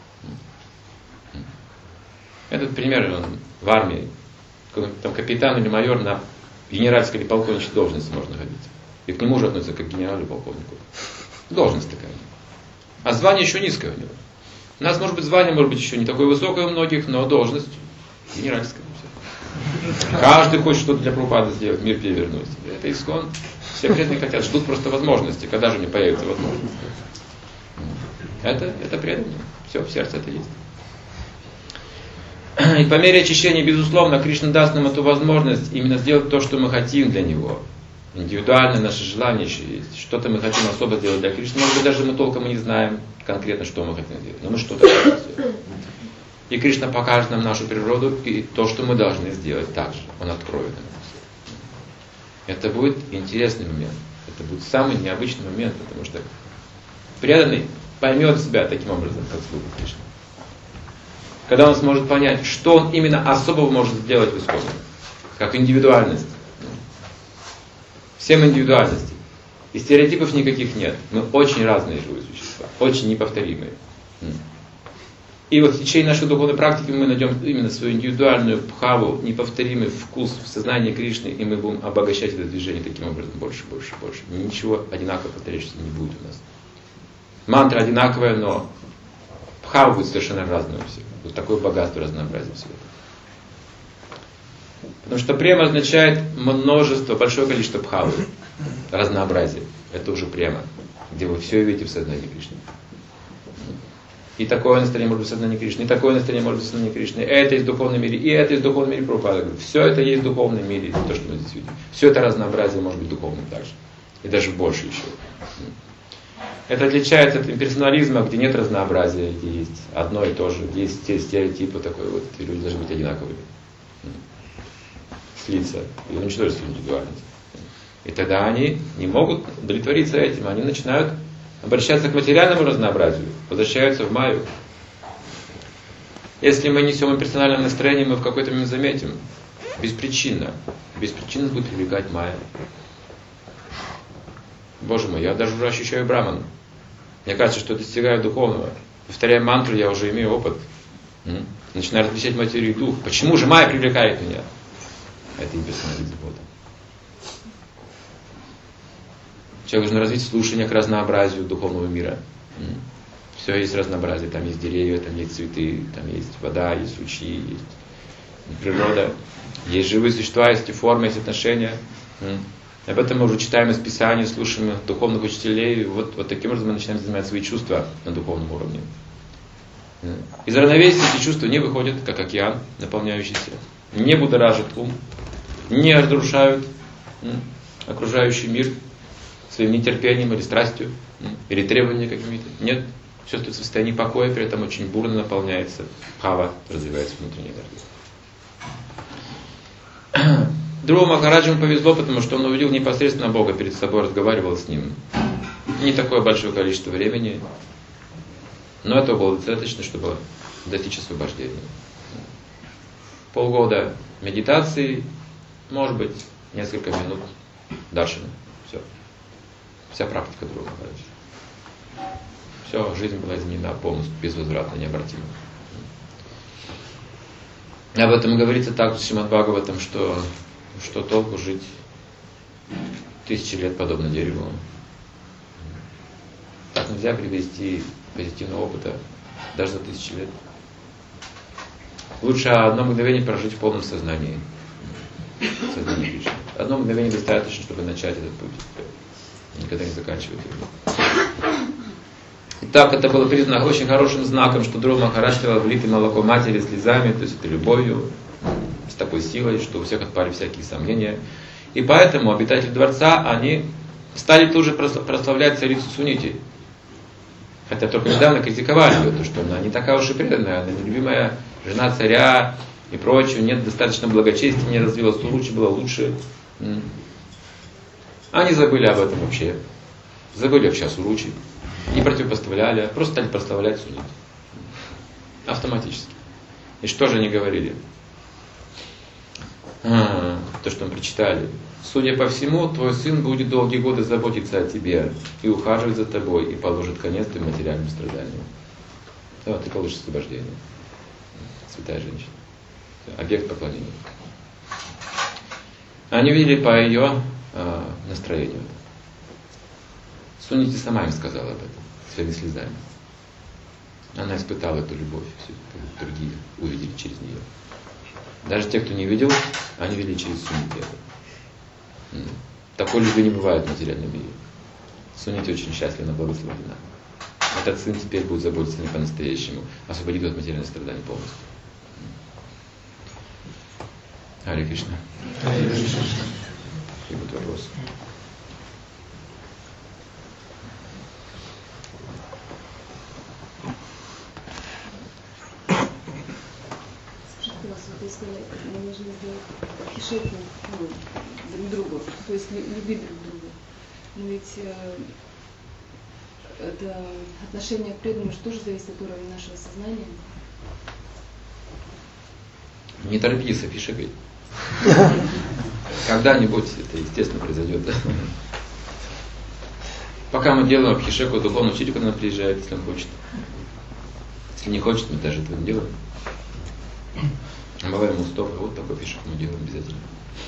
[SPEAKER 1] Этот пример, он в армии, там капитан или майор на генеральской или полковничьей должности может находиться. И к нему уже относятся как к генералу или полковнику. Должность такая. А звание еще низкое у него. У нас, может быть, звание, может быть, еще не такое высокое у многих, но должность генеральская. Каждый хочет что-то для Прабхупады сделать, мир перевернуть. Это Искон. Все преданные хотят, ждут просто возможности. Когда же мне появится возможность? Это преданные. Все, в сердце это есть. И по мере очищения, безусловно, Кришна даст нам эту возможность именно сделать то, что мы хотим для Него. Индивидуально наше желание еще есть. Что-то мы хотим особо сделать для Кришны. Может быть, даже мы толком и не знаем конкретно, что мы хотим сделать. Но мы что-то хотим сделать. И Кришна покажет нам нашу природу и то, что мы должны сделать также. Он откроет нам это. Это будет интересный момент. Это будет самый необычный момент, потому что преданный поймет себя таким образом, как слуга Кришны. Когда он сможет понять, что он именно особого может сделать в Исконе, как индивидуальность. Всем индивидуальности. И стереотипов никаких нет. Мы очень разные живые существа, очень неповторимые. И вот в течение нашей духовной практики мы найдем именно свою индивидуальную бхаву, неповторимый вкус в сознании Кришны, и мы будем обогащать это движение таким образом больше. Ничего одинаково повторяющегося не будет у нас. Мантра одинаковая, но бхава будет совершенно разная у всех. Вот такое богатство, разнообразие всего. Потому что према означает множество, большое количество бхавы, разнообразие. Это уже према, где вы все видите в сознании Кришны. И такое настроение может быть в сознании Кришны, и такое настроение может быть в сознании Кришны. Это есть в духовном мире, и это есть в духовном мире Прабхупада. Все это есть в духовном мире, то, что мы здесь видим. Все это разнообразие может быть духовным также. И даже больше еще. Это отличается от имперсонализма, где нет разнообразия, где есть одно и то же, где есть те стереотипы такой вот, и люди должны быть одинаковыми. Слиться и уничтожить свою индивидуальность. И тогда они не могут удовлетвориться этим, они начинают обращаться к материальному разнообразию, возвращаются в майю. Если мы несем имперсональное настроение, мы в какой-то момент заметим, беспричинно будет привлекать майя. Боже мой, я даже уже ощущаю браман. Мне кажется, что я достигаю духовного. Повторяя мантру, я уже имею опыт. Начинаю различать материю и дух. Почему же майя привлекает меня? Это имперсонализм. Вот. Человек должен развить слушание к разнообразию духовного мира. Все есть разнообразие. Там есть деревья, там есть цветы, там есть вода, есть ручьи, есть природа. Есть живые существа, есть формы, есть отношения. Об этом мы уже читаем из Писания, слушаем духовных учителей. Вот таким образом мы начинаем занимать свои чувства на духовном уровне. Из равновесия эти чувства не выходят, как океан, наполняющийся. Не будоражат ум, не разрушают окружающий мир своим нетерпением или страстью, или требованиями какими-то. Нет. Все остается в состоянии покоя, при этом очень бурно наполняется бхава, развивается внутренняя энергия. Другу Махараджу повезло, потому что он увидел непосредственно Бога перед собой, разговаривал с ним. Не такое большое количество времени, но этого было достаточно, чтобы достичь освобождения. Полгода медитации, может быть, несколько минут даршана. Все. Вся практика Другу Махараджа. Все, жизнь была изменена полностью, безвозвратно, необратимо. Об этом говорится также в Шримад Бхагаватам, что толку жить 1000 лет подобно дереву. Так нельзя привести позитивного опыта даже за 1000 лет. Лучше одно мгновение прожить в полном сознании. Сознание Кришны. Одно мгновение достаточно, чтобы начать этот путь. Никогда не заканчивать его. Итак, это было признано очень хорошим знаком, что Другу Махарадж влитый молоко матери слезами, то есть это любовью, с такой силой, что у всех отпали всякие сомнения. И поэтому обитатели дворца, они стали тут же прославлять царицу Сунити. Хотя только недавно критиковали ее, что она не такая уж и преданная, она нелюбимая жена царя и прочее, нет достаточно благочестия, не развила суручи, была лучше. Они забыли об этом вообще. Забыли вообще о суручи. Не противопоставляли, а просто стали прославлять Сунити. Автоматически. И что же они говорили? То, что мы прочитали. Судя по всему, твой сын будет долгие годы заботиться о тебе и ухаживать за тобой, и положит конец твоим материальным страданиям. Да, ты получишь освобождение. Святая женщина. Объект поклонения. Они видели по ее настроению. Сунити сама им сказала об этом, своими слезами. Она испытала эту любовь, другие увидели через нее. Даже те, кто не видел, они видели через Сунити это. Такой любви не бывает в материальном мире. Сунити очень счастлива, благословена. Этот сын теперь будет заботиться не по-настоящему, освободит от материальных страданий полностью. Харе Кришна.
[SPEAKER 2] Харе Кришна.
[SPEAKER 1] И вот вопрос.
[SPEAKER 3] Если мы должны сделать хишету друг другу, то есть любить друг друга. Но ведь это отношение к преданным же тоже зависит от уровня нашего сознания.
[SPEAKER 1] Не торопись, Афиши. Когда-нибудь это, естественно, произойдет. Пока мы делаем абхишеку духовному учителю, когда он приезжает, если он хочет. Если не хочет, мы даже этого не делаем. Бывает ему стоп, вот такой абхишек мы делаем обязательно.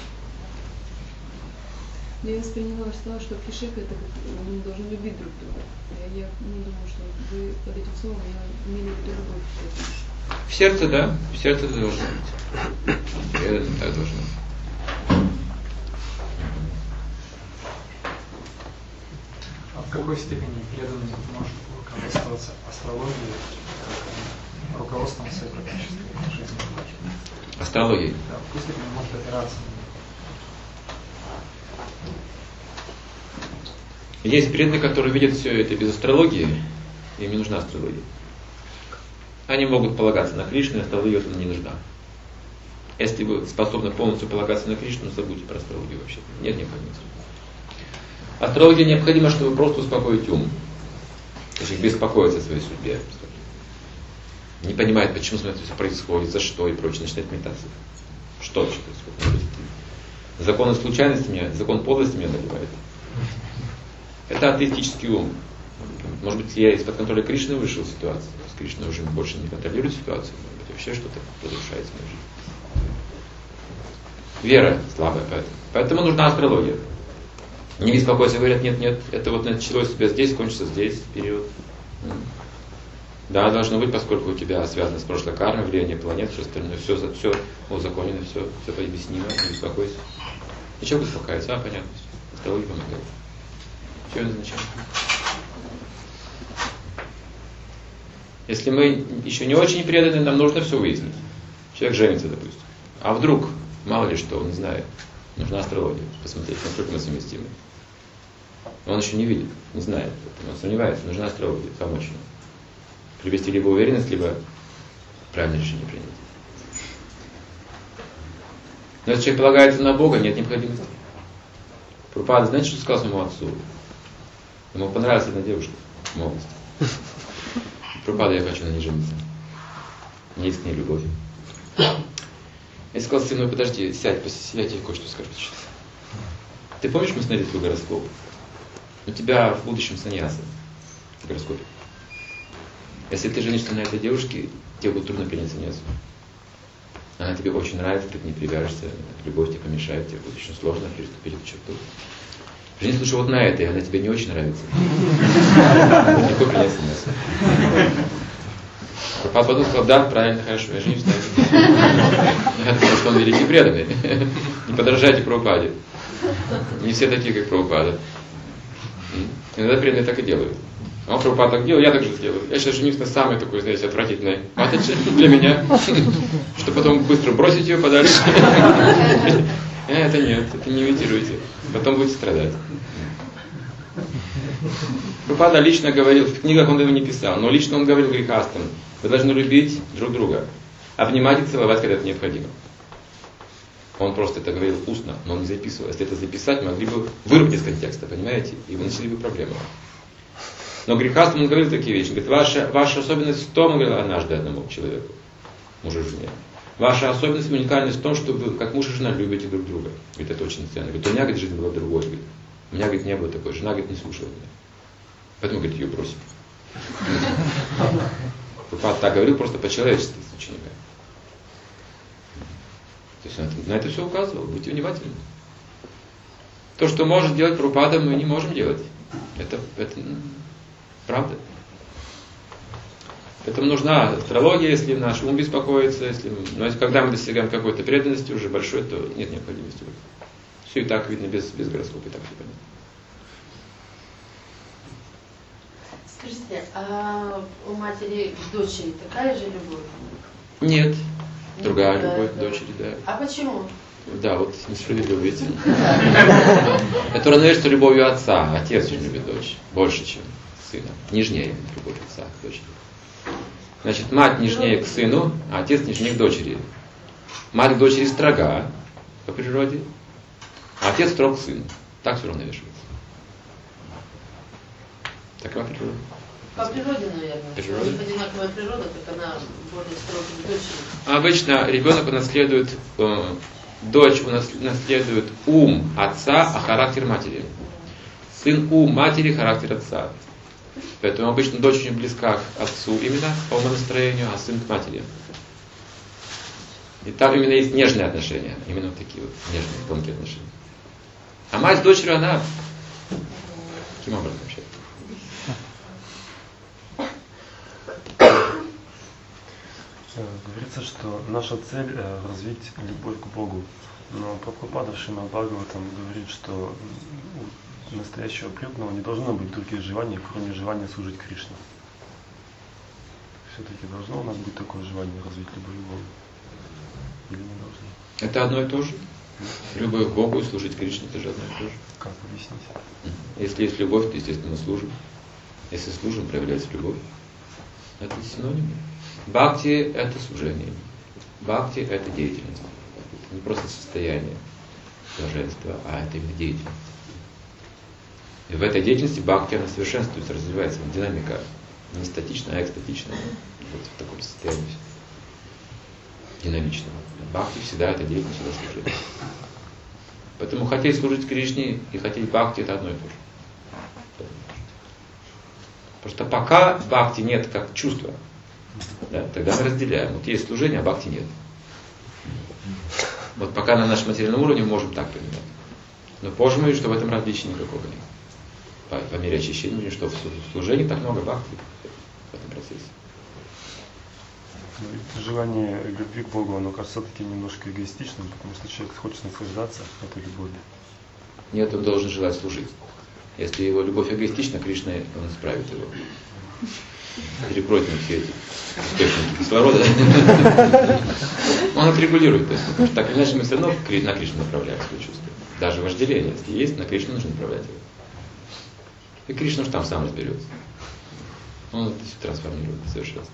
[SPEAKER 3] Я восприняла ваши слова, что абхишека это как мы должны любить друг друга. Я не думаю, что вы под этим словом имели в виду любовь к этому.
[SPEAKER 1] В сердце, да, в сердце это должно быть. Это так должно быть.
[SPEAKER 2] А в какой степени преданный может руководствоваться астрологией как руководством своей практической жизни?
[SPEAKER 1] Астрологией?
[SPEAKER 2] Да, в какой степени может опираться на нее?
[SPEAKER 1] Есть преданные, которые видят все это без астрологии, им не нужна астрология. Они могут полагаться на Кришну, и астрология этому не нужна. Если вы способны полностью полагаться на Кришну, забудьте про астрологию вообще. Нет необходимости. Астрология необходима, чтобы просто успокоить ум. Человек беспокоится о своей судьбе. Не понимает, почему это все происходит, за что и прочее, начинает метаться. Что вообще происходит? Законы случайности меня, закон подлости меня одолевает. Это атеистический ум. Может быть, я из-под контроля Кришны вышел в ситуацию. Кришна уже больше не контролирует ситуацию. Может быть, вообще что-то разрушается в моей жизни. Вера слабая, поэтому нужна астрология. Не беспокойся, говорят, нет, это вот началось у тебя здесь, кончится здесь, период. Да, должно быть, поскольку у тебя связано с прошлой кармой, влияние планет, все остальное, все узаконено, все объяснимо, не беспокойся. И человек успокаивается, понятно, астрология помогает. Что это означает? Если мы еще не очень преданы, нам нужно все выяснить. Человек женится, допустим. А вдруг, мало ли что, он не знает. Нужна астрология. Посмотреть, насколько мы совместимы. Он еще не видит, не знает. Он сомневается. Нужна астрология, помочь ему. Привести либо уверенность, либо правильное решение принять. Но если человек полагается на Бога, нет необходимости. Прабхупада, знаете, что сказал своему отцу? Ему понравилась одна девушка в молодости. Прабхупада, я хочу на ней жениться. Есть к ней любовь. Я сказал сыну, подожди, сядь, я тебе кое-что скажу сейчас. Ты помнишь, мы смотрели твой гороскоп? У тебя в будущем саньяса в гороскопе. Если ты женишься на этой девушке, тебе будет трудно принять саньясу. Она тебе очень нравится, ты к ней привяжешься, любовь тебе помешает, тебе будет очень сложно переступить эту черту. Женись лучше вот на этой, она тебе не очень нравится. Легко принять саньясу. Папа подумал, сказал, да, правильно, хорошо, я женюсь на этой. Я думал, что он великий преданный. Не подражайте Прабхупаде. Не все такие, как Прабхупада. Иногда преданные так и делают. А он Прабхупада так делал, я так же сделаю. Я сейчас женюсь на самой такой, знаете, отвратительной маточке для меня, чтобы потом быстро бросить ее подальше. Это нет, это не имитируйте. Потом будете страдать. Прабхупада лично говорил, в книгах он этого не писал, но лично он говорил грехастам, вы должны любить друг друга, обнимать и целовать, когда это необходимо. Он просто это говорил устно, но он не записывал. Если это записать, мы могли бы вырвать из контекста, понимаете, и вынесли бы проблему. Но грехастам он говорил такие вещи. Говорит, ваша особенность в том, говорил однажды одному человеку, мужу и жене. Ваша особенность, уникальность в том, что вы, как муж и жена, любите друг друга. Говорит, это очень ценно. Говорит, у меня, говорит, жизнь была другой. Говорит, у меня, говорит, не было такой. Жена, говорит, не слушала меня. Поэтому, говорит, ее бросим. Прабхупада так говорил просто по-человечески с учениками. То есть он на это все указывал. Будьте внимательны. То, что может делать Прабхупада, мы не можем делать. Это правда. Поэтому нужна астрология, если наш ум беспокоится, но когда мы достигаем какой-то преданности уже большой, то нет необходимости. Все и так видно без гороскопа, и так все понятно.
[SPEAKER 4] Скажите, а у матери к дочери такая же любовь?
[SPEAKER 1] Нет. Другая любовь к дочери, да.
[SPEAKER 4] А почему?
[SPEAKER 1] Да, вот несправедливо, видите. Это равновесие любовью отца. Отец очень любит дочь. Больше, чем сына. Нежнее любовь отца к дочери. Значит, мать нежнее к сыну, а отец нежнее к дочери. Мать к дочери строга по природе, а отец строг к сыну. Так все равновешивается. Такова природа.
[SPEAKER 4] По природе, наверное.
[SPEAKER 1] Природа.
[SPEAKER 4] Если одинаковая природа, так она более строгая к дочери.
[SPEAKER 1] Обычно ребенок унаследует, дочь унаследует ум отца, а характер матери. Сын у матери, характер отца. Поэтому обычно дочь очень близка к отцу именно по умонастроению, а сын к матери. И там именно есть нежные отношения, именно вот такие вот нежные, тонкие отношения. А мать с дочерью, она каким образом вообще?
[SPEAKER 5] Говорится, что наша цель развить любовь к Богу. Но Прабхупада в Шримад Бхагаватам говорит, что у настоящего преданного не должно быть других желаний, кроме желания служить Кришне. Все-таки должно у нас быть такое желание развить любовь к Богу? Или не должно?
[SPEAKER 1] Это одно и то же. Любовь к Богу и служить Кришне, это же одно и то же.
[SPEAKER 5] Как объяснить?
[SPEAKER 1] Если есть любовь, то, естественно, мы служим. Если служим, проявляется любовь. Это синонимы. Бхакти – это служение. Бхакти – это деятельность. Это не просто состояние блаженства, а это именно деятельность. И в этой деятельности бхакти, она совершенствуется, развивается. Динамика не статичная, а экстатичная. Вот в таком состоянии динамичном. Бхакти всегда это деятельность, всегда служение. Поэтому хотеть служить Кришне и хотеть бхакти – это одно и то же. Просто пока бхакти нет как чувства, да, тогда мы разделяем. Вот есть служение, а бхакти нет. Вот пока на нашем материальном уровне мы можем так понимать. Но позже мы видим, что в этом различия никакого нет. По мере очищения мы видим, что в служении так много бхакти в этом процессе.
[SPEAKER 5] Желание любви к Богу, оно кажется все-таки немножко эгоистичным, потому что человек хочет наслаждаться этой любовью.
[SPEAKER 1] Нет, он должен желать служить. Если его любовь эгоистична, Кришна, он исправит его. Перекроет ему все эти источники кислорода. Он отрегулирует. Потому что так или иначе мы все равно на Кришну направляем свои чувства. Даже вожделение, если есть, на Кришну нужно направлять его. И Кришна уж там сам разберется. Он это все трансформирует в совершенство.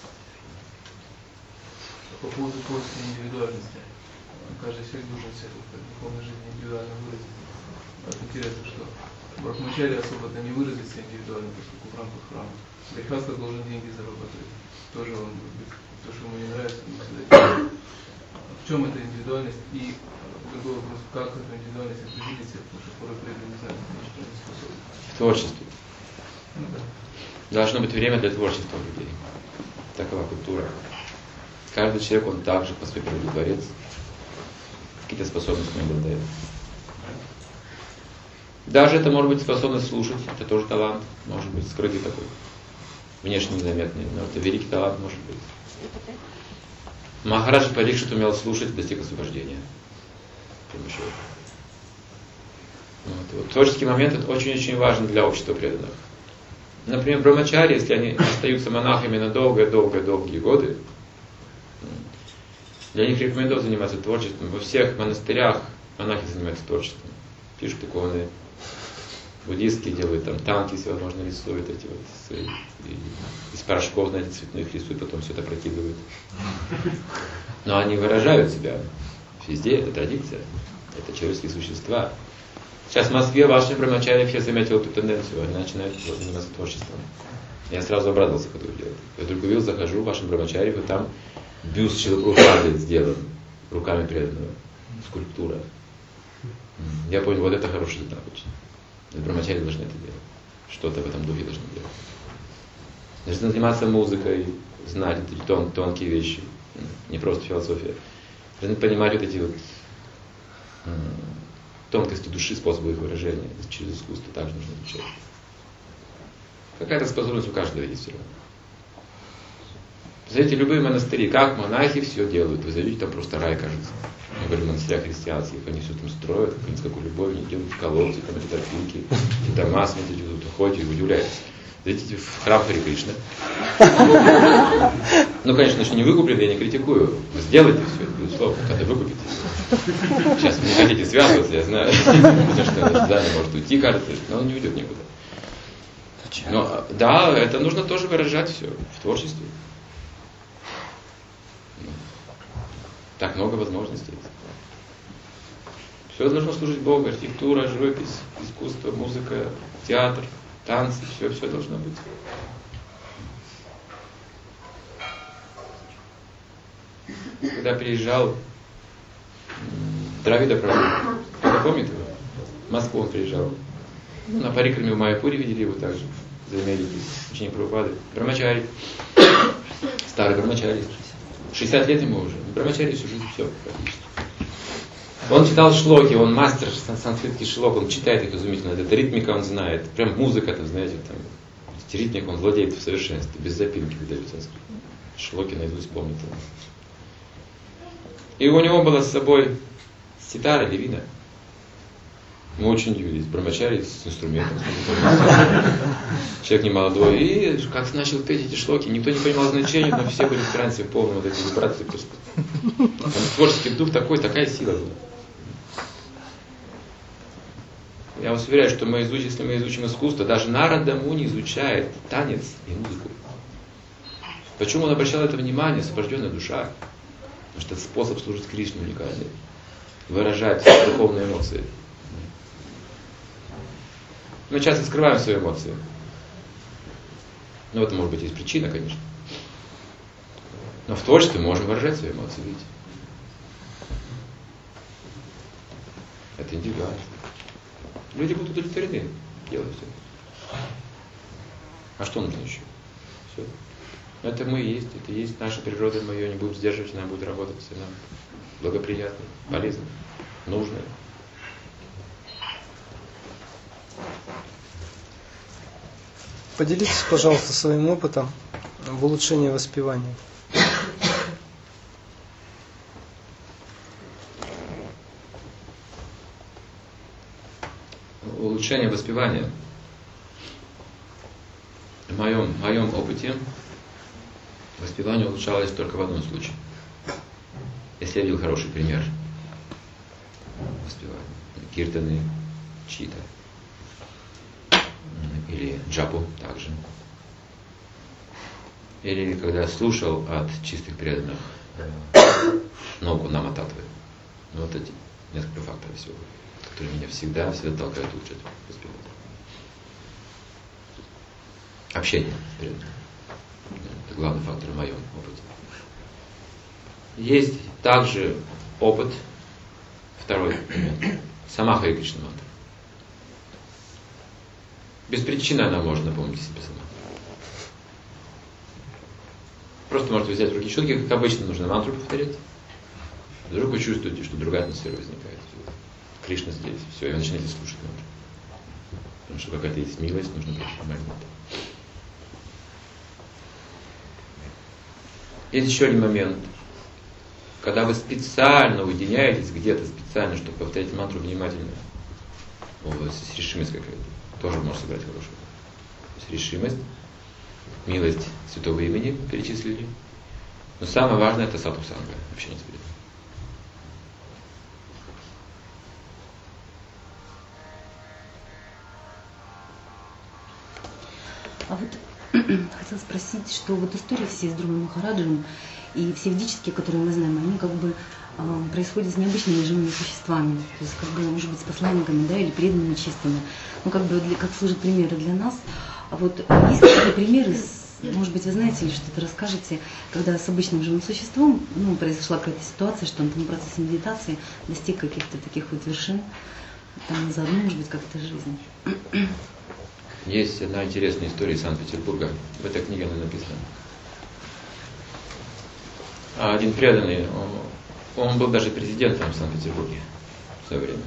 [SPEAKER 6] По поводу поиска индивидуальности. Каждый человек должен себя в духовной жизни индивидуально выразить. Вот интересно, что Брахмачарья особо-то не выразится индивидуально, поскольку в рамках храма. Грехаста должен деньги зарабатывать. Тоже он, то, что ему не нравится, не всегда делает. В чем эта индивидуальность? И другой вопрос, как эту индивидуальность определить, потому что порой преданные не знают, на что они способны.
[SPEAKER 1] В творчестве.
[SPEAKER 6] Ну, да.
[SPEAKER 1] Должно быть время для творчества у людей. Такова культура. Каждый человек, он также по своей природе творец. Какие-то способности он обладает. Даже это может быть способность слушать, это тоже талант, может быть скрытый такой, внешне незаметный, но это великий талант может быть. Махараджа Парикшит умел слушать, достиг освобождения. Вот творческий момент это очень-очень важен для общества преданных. Например, брамачари, если они остаются монахами на долгие годы, для них рекомендую заниматься творчеством. Во всех монастырях монахи занимаются творчеством. Пишут иконы, буддистские делают там танки всевозможные рисуют, эти вот из порошков, знаете, цветных рисуют, потом все это прокидывают. Но они выражают себя. Везде это традиция. Это человеческие существа. Сейчас в Москве ваши брамачари все заметили эту тенденцию, они начинают заниматься творчеством. Я сразу обрадовался, когда увидел. Я вдруг увидел, захожу в вашем брамачаре, и там бюст Шилапрабхупады сделан руками преданного. Скульптура. Я понял, вот это хороший знак очень. Брамачари должны это делать. Что-то в этом духе должны делать. Должны заниматься музыкой, знать эти тонкие вещи. Не просто философия. Должны понимать вот эти вот тонкости души, способы их выражения. Через искусство также нужно изучать. Какая-то способность у каждого есть все равно. Знаете, любые монастыри, как монахи все делают. Вы зайдете, там просто рай, кажется. Я говорю, монастыря христианских, они все там строят, ни с какой любовью, они делают колодцы, там, тропинки, дома, смотрите, тут ходите, вы удивляетесь. Зайдите в храм Хари Кришны. Ну, конечно, еще не выкуплен, я не критикую. Вы сделайте все, безусловно, когда выкупите. Сейчас вы не хотите связываться, я знаю, потому что туда не может уйти, кажется, но он не уйдет никуда. Но да, это нужно тоже выражать все в творчестве. Так много возможностей. Все должно служить Богу. Архитектура, живопись, искусство, музыка, театр, танцы. Все должно быть. Когда приезжал Дравида Прабху, кто помнит его? В Москву он приезжал. Ну, на парикраме в Майяпуре видели его также. Заимели ученик Прабхупады. Брамачари. Старый брамачари. 60 лет ему уже. Брамачари всю жизнь, все практически. Он читал шлоки, он мастер санскритский шлок, он читает их изумительно. Это ритмика он знает. Прям музыка, там, знаете, там, ритмик он владеет в совершенстве, без запинки выдает санскрит. Шлоки наизусть помнит он. И у него была с собой ситара или вина. Мы очень удивились. Брамачари с инструментом. Человек немолодой. И как начал петь эти шлоки, никто не понимал значения, но все были в трансе, в полном вот этой вибрации просто. Там творческий дух такой, такая сила была. Я вас уверяю, что если мы изучим искусство, даже Нарада Муни изучает танец и музыку. Почему он обращал это внимание? Освобожденная душа. Потому что это способ служить Кришне уникальный. Выражать духовные эмоции. Мы часто скрываем свои эмоции. Ну, в этом, может быть, есть причина, конечно. Но в творчестве мы можем выражать свои эмоции, видите. Это индивидуально. Люди будут удовлетворены, делают все. А что нужно еще? Все. Это мы есть, это есть наша природа, мы ее не будем сдерживать, она будет работать, она благоприятна, полезна, нужна.
[SPEAKER 7] Поделитесь, пожалуйста, своим опытом в улучшении воспевания.
[SPEAKER 1] Улучшение воспевания. В моем опыте воспевание улучшалось только в одном случае. Если я видел хороший пример воспевания. Киртаны, чита. Или джапу также. Или когда слушал от чистых преданных ногу намататвы. Ну, вот эти несколько факторов всего, которые меня всегда толкают улучшать воспевание. Общение с преданными. Это главный фактор в моем опыте. Есть также опыт, второй момент, сама Харе Кришна мантра. Без причины она может напомнить о себе сама. Просто можете взять в руки щетки, как обычно, нужно мантру повторять. Вдруг вы чувствуете, что другая атмосфера возникает. Кришна здесь. Все, и вы начинаете слушать мантру. Потому что какая-то есть милость, нужно быть нормально. Есть еще один момент. Когда вы специально уединяетесь где-то, специально, чтобы повторять мантру внимательно, у вас есть решимость какая-то. Тоже может сыграть хорошую. То есть решимость, милость святого имени перечислили. Но самое важное это садху-санга, общение с преданными.
[SPEAKER 8] А вот хотела спросить, что вот истории все с Друмой Махараджем и все ведические, которые мы знаем, они как бы происходят с необычными живыми существами, то есть как бы, может быть, с посланниками, да, или преданными чистыми. Ну, как бы, как служат примеры для нас. А вот есть какие-то примеры, может быть, вы знаете или что-то расскажете, когда с обычным живым существом, ну, произошла какая-то ситуация, что он там в процессе медитации достиг каких-то таких вот вершин, там, заодно, может быть, как-то жизнь.
[SPEAKER 1] Есть одна интересная история из Санкт-Петербурга. В этой книге она написана. Один преданный, он был даже президентом в Санкт-Петербурге в свое время.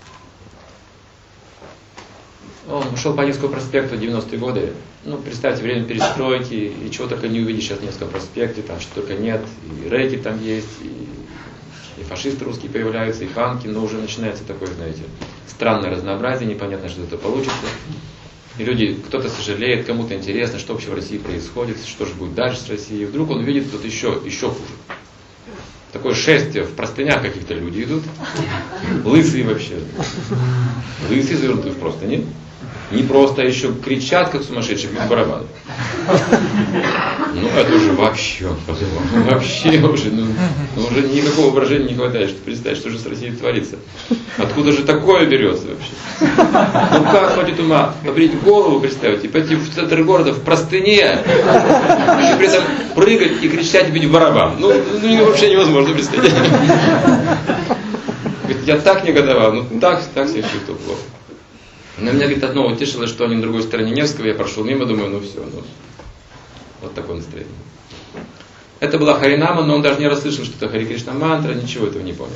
[SPEAKER 1] Он шел по Невскому проспекту в 90-е годы. Ну, представьте, время перестройки, и чего только не увидишь сейчас в Невском проспекте, там что только нет, и рэки там есть, и фашисты русские появляются, и панки, но уже начинается такое, знаете, странное разнообразие, непонятно, что это получится. И люди, кто-то сожалеет, кому-то интересно, что вообще в России происходит, что же будет дальше с Россией. И вдруг он видит тут еще хуже. Такое шествие, в простынях каких-то люди идут, лысые вообще, лысые, завернутые в простыни, не просто, а еще кричат, как сумасшедшие, без барабанов. Ну, это уже вообще, он подумал, вообще уже, уже никакого воображения не хватает, чтобы представить, что же с Россией творится. Откуда же такое берется вообще? Ну как хватит ума побрить голову, представьте, и пойти в центр города в простыне, и при этом прыгать и кричать и бить в барабан. Ну вообще невозможно представить. Говорит, я так негодовал, так себя чувствовал плохо. Но меня, говорит, одно утешило, что они на другой стороне Невского, я прошел мимо, думаю, ну все, ну, вот такое настроение. Это была Харинама, но он даже не расслышал, что это Хари Кришна мантра, ничего этого не понял.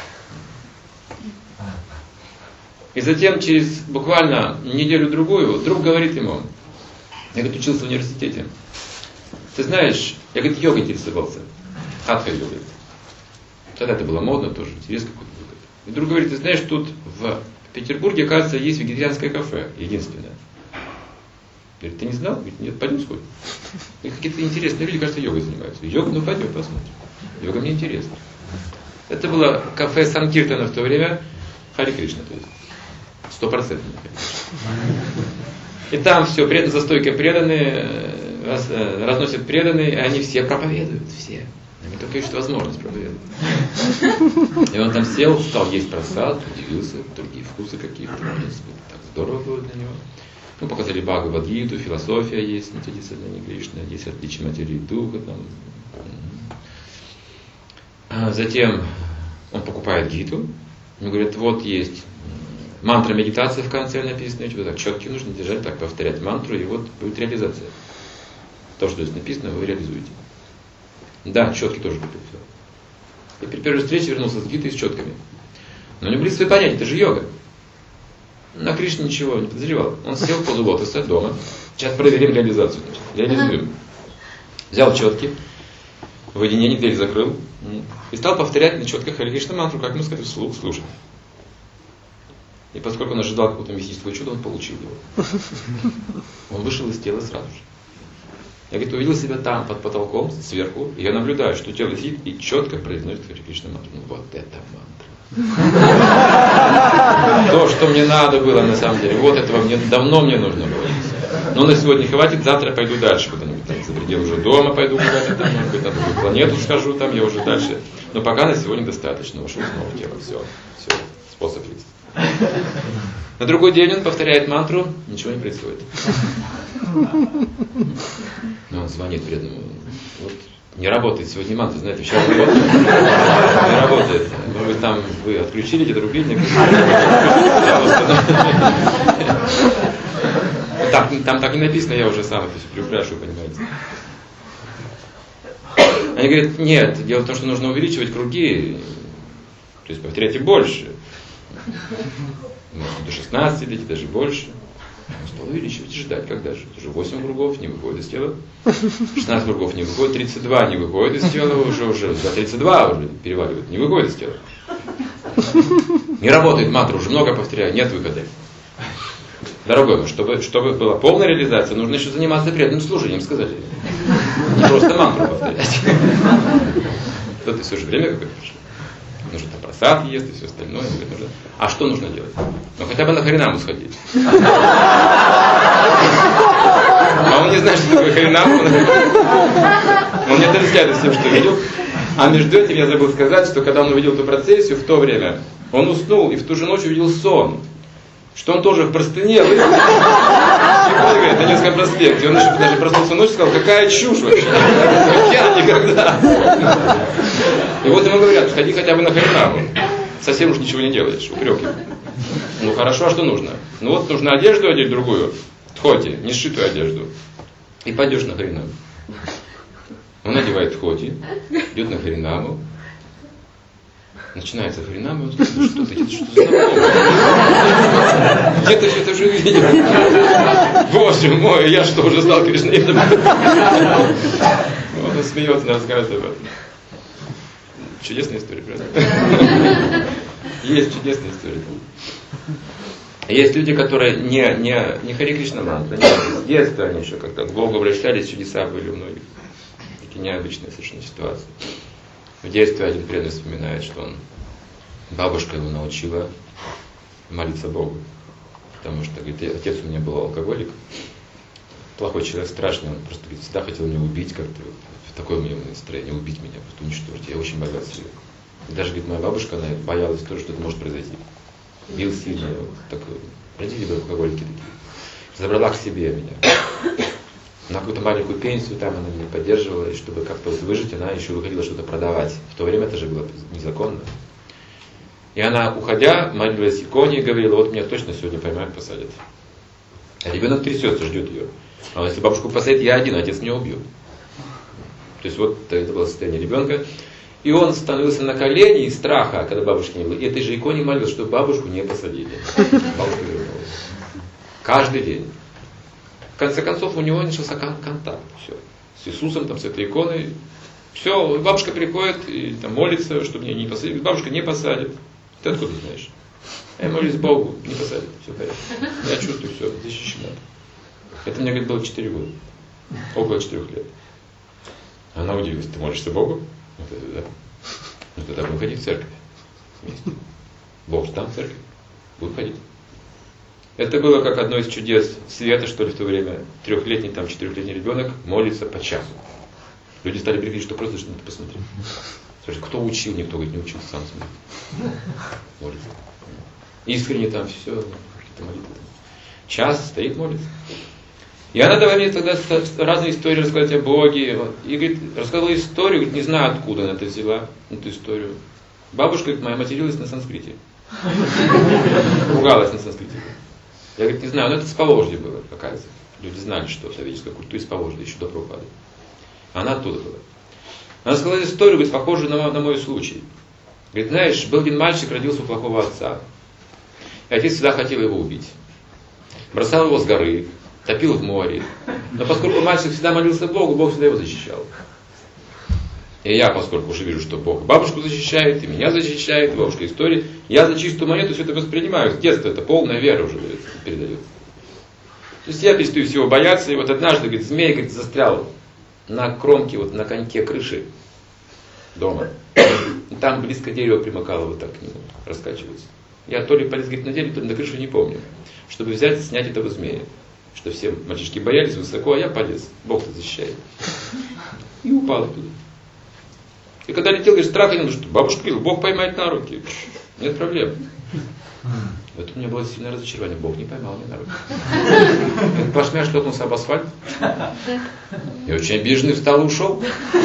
[SPEAKER 1] И затем, через буквально неделю-другую, друг говорит ему, я, говорит, учился в университете, ты знаешь, я, говорит, йогой интересовался, хатха-йогой. Тогда это было модно тоже, интерес какой-то был. И друг говорит, ты знаешь, тут в Петербурге, кажется, есть вегетарианское кафе, единственное. Говорит, ты не знал? Говорит, нет, пойдем сходим. И какие-то интересные люди, кажется, йогой занимаются. Йога, ну пойдем, посмотрим. Йога мне интересна. Это было кафе Санкиртана в то время, Хари Кришна, то есть. 100%. И там все, за стойкой преданные, разносят преданные, и они все проповедуют, все. Они только ищут возможность проповедовать. И он там сел, стал есть просад, удивился, другие вкусы какие-то. Так здорово было для него. Ну, показали Бхагавад-гиту, философия есть, Нитья Сознание Кришны, есть отличие материи и духа. Там. Затем он покупает гиту, ему говорят, вот есть мантра медитации в конце написано, вот так четки нужно держать, так повторять мантру, и вот будет реализация. То, что здесь написано, вы реализуете. Да, четки тоже купил. И при первой встрече вернулся с гитой и с четками. Но у него были свои понятия, это же йога. На Кришне ничего не подозревал. Он сел в позу лотоса дома. Сейчас проверим реализацию. Реализуем. Взял четки, в уединении дверь закрыл и стал повторять на четках Хари Кришна мантру, как ему сказать, вслух, слушать. И поскольку он ожидал какого-то мистического чуда, он получил его. Он вышел из тела сразу же. Я, говорит, увидел себя там, под потолком, сверху, и я наблюдаю, что тело сидит и четко произносит Хари Кришна мантру. Ну вот это мантра. То, что мне надо было на самом деле. Вот этого давно мне нужно было. Но на сегодня хватит, завтра пойду дальше куда-нибудь. За пределы уже дома пойду куда-то там, может быть, на другую планету схожу, там я уже дальше. Но пока на сегодня достаточно. Ушел снова в тело. Все, способ есть. На другой день он повторяет мантру, ничего не происходит. Но он звонит преданному. Вот не работает сегодня мантра, знаете, вчера работает. Не работает. Вы отключили где-то рубильник. Там так и написано, я уже сам это все приукрашиваю, понимаете. Они говорят, нет, дело в том, что нужно увеличивать круги, то есть повторяйте больше. Может, до 16 идите, даже больше. Он стал увеличивать и ждать, когда же? Уже 8 кругов не выходит из тела, 16 кругов не выходит, 32 не выходит из тела, уже за 32 уже переваливает, не выходит из тела. Не работает мантра, уже много повторяю, нет выхода. Дорогой мой, чтобы была полная реализация, нужно еще заниматься преданным служением, сказали. Не просто мантру повторять. Тут и все же время какое-то пришло. Нужно там просад есть и все остальное. А что нужно делать? Ну хотя бы на Харинаму сходить. А он не знает, что такое Харинаму. Он не отрицает всем, что видел. А между этим я забыл сказать, что когда он увидел эту процессию в то время, он уснул и в ту же ночь увидел сон. Что он тоже в простыне вылез. И он говорит, на Невском проспекте. Он даже проснулся ночью и сказал, какая чушь вообще. Я никогда. И вот ему говорят, сходи хотя бы на Харинаму. Совсем уж ничего не делаешь, упреки. Ну хорошо, а что нужно? Ну вот нужно одежду одеть другую, тхоти, не сшитую одежду. И пойдешь на Харинаму. Он одевает тхоти, идет на Харинаму. Начинается Харинама, и он говорит, ну что ты, это что за знакомое? Где-то все это уже видел. Боже мой, я что, уже стал Кришнаитом? Вот он смеется, рассказывает об этом. Чудесная история, правда? Есть чудесная история. Есть люди, которые не Хари Кришна мантра, с детства они еще как-то к Богу обращались, чудеса были у многих. Такие необычные совершенно ситуации. В детстве один преданный вспоминает, что бабушка его научила молиться Богу. Потому что, говорит, отец у меня был алкоголик, плохой человек, страшный, он просто, говорит, всегда хотел меня убить как-то. В такое у него настроение, убить меня, просто уничтожить. Я очень боялся ее. И даже, говорит, моя бабушка, она боялась того, что это может произойти. Бил сильно, вот такой. Родители были алкоголики такие. Забрала к себе меня. На какую-то маленькую пенсию там она меня поддерживала, и чтобы как-то вот выжить, она еще выходила что-то продавать. В то время это же было незаконно. И она, уходя, молилась иконе и говорила: вот меня точно сегодня поймают, посадят. А ребенок трясется, ждет ее. А если бабушку посадят, я один, отец меня убьет. То есть вот это было состояние ребенка. И он становился на колени из страха, когда бабушки не было. И этой же иконе молился, чтобы бабушку не посадили. Бабушка вернулась. Каждый день. В конце концов, у него начался контакт. Все. С Иисусом, там, с этой иконой. Все, бабушка приходит и там, молится, чтобы меня не посадили. Бабушка не посадит. Ты откуда знаешь? Я молюсь Богу, не посадят. Все в порядке. Я чувствую, все, защищено. Это мне, говорит, было 4 года. Около 4 лет. Она удивилась: ты молишься Богу? Да. Ну тогда будем ходить в церковь вместе. Бог там в церкви. Будем ходить. Это было как одно из чудес света, что ли, в то время. 3-летний, там, 4-летний ребенок молится по часу. Люди стали приходить, что просто что-то посмотреть. Слушай, кто учил? Никто, говорит, не учил, сам смотрит. Молится. Искренне там все, какие-то молитвы. Час стоит, молится. И она давай мне тогда разные истории рассказать о Боге. И, говорит, рассказала историю, говорит, не знаю, откуда она это взяла, эту историю. Бабушка, говорит, моя материлась на санскрите. Ругалась на санскрите. Я, говорит, не знаю, но это с Поволжья было, оказывается. Люди знали, что в ведической культуре с Поволжья, еще до Прабхупады. Она оттуда была. Она сказала историю, говорит, похожую на мой случай. Говорит, знаешь, был один мальчик, родился у плохого отца. И отец всегда хотел его убить. Бросал его с горы, топил в море. Но поскольку мальчик всегда молился Богу, Бог всегда его защищал. И я, поскольку уже вижу, что Бог бабушку защищает, и меня защищает, и бабушка история, я за чистую монету все это воспринимаю. С детства это полная вера уже передается. То есть я перестаю всего бояться, и вот однажды, говорит, змей, говорит, застрял на кромке, вот на коньке крыши дома. И там близко дерево примыкало вот так к нему, раскачивается. Я то ли полез, говорит, на дерево, то ли на крышу, не помню. Чтобы взять и снять этого змея. Что все мальчишки боялись высоко, а я полез. Бог-то защищает. И упал оттуда. И когда летел, говорит, страха не было, что бабушка говорила, Бог поймает на руки. Нет проблем. Это у меня было сильное разочарование. Бог не поймал меня на руки. Плашмя шлепнулся об асфальт. И очень обиженный встал и ушел.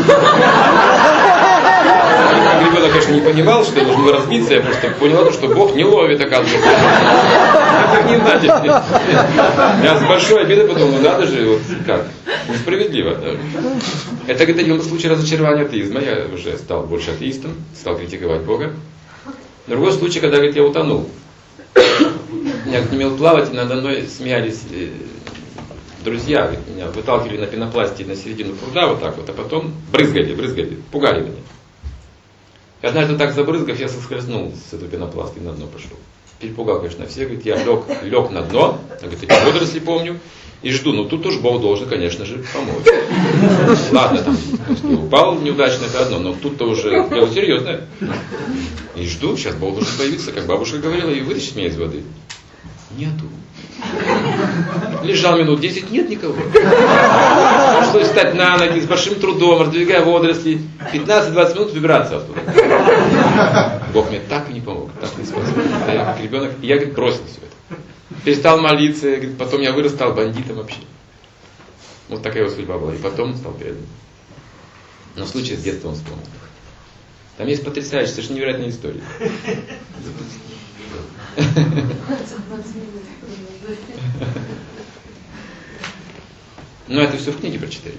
[SPEAKER 1] Ребенок, конечно, не понимал, что нужно разбиться. Я просто понял, что Бог не ловит, оказывается. Так не надо. Я с большой обидой подумал, ну надо же, вот как. Несправедливо. Да? Это, говорит, один случай разочарования атеизма. Я уже стал больше атеистом, стал критиковать Бога. Другой случай, когда, говорит, я утонул. Я не умел плавать, и надо мной смеялись друзья. Говорит, меня выталкивали на пенопласте на середину пруда вот так вот, а потом брызгали, пугали меня. И однажды так забрызгав, я соскользнул с этого пенопласта и на дно пошел. Перепугал, конечно, всех. Говорит, я лег на дно, я, говорит, эти водоросли помню, и жду. Ну тут уж Бог должен, конечно же, помочь. Ладно, там, если упал неудачно, это одно, но тут-то уже дело серьезное. И жду, сейчас Бог должен появиться, как бабушка говорила, и вытащить меня из воды. Нету. Лежал минут 10, нет никого. Пришлось встать на ноги с большим трудом, раздвигая водоросли. 15-20 минут выбираться оттуда. Бог мне так и не помог, так и не спас. Я как ребенок, я, говорит, бросил все это. Перестал молиться, говорит, потом я вырос, стал бандитом вообще. Вот такая его судьба была. И потом стал преданным. Но случай с детства он вспомнил. Там есть потрясающие, совершенно невероятные истории. Но это все в книге прочитайте.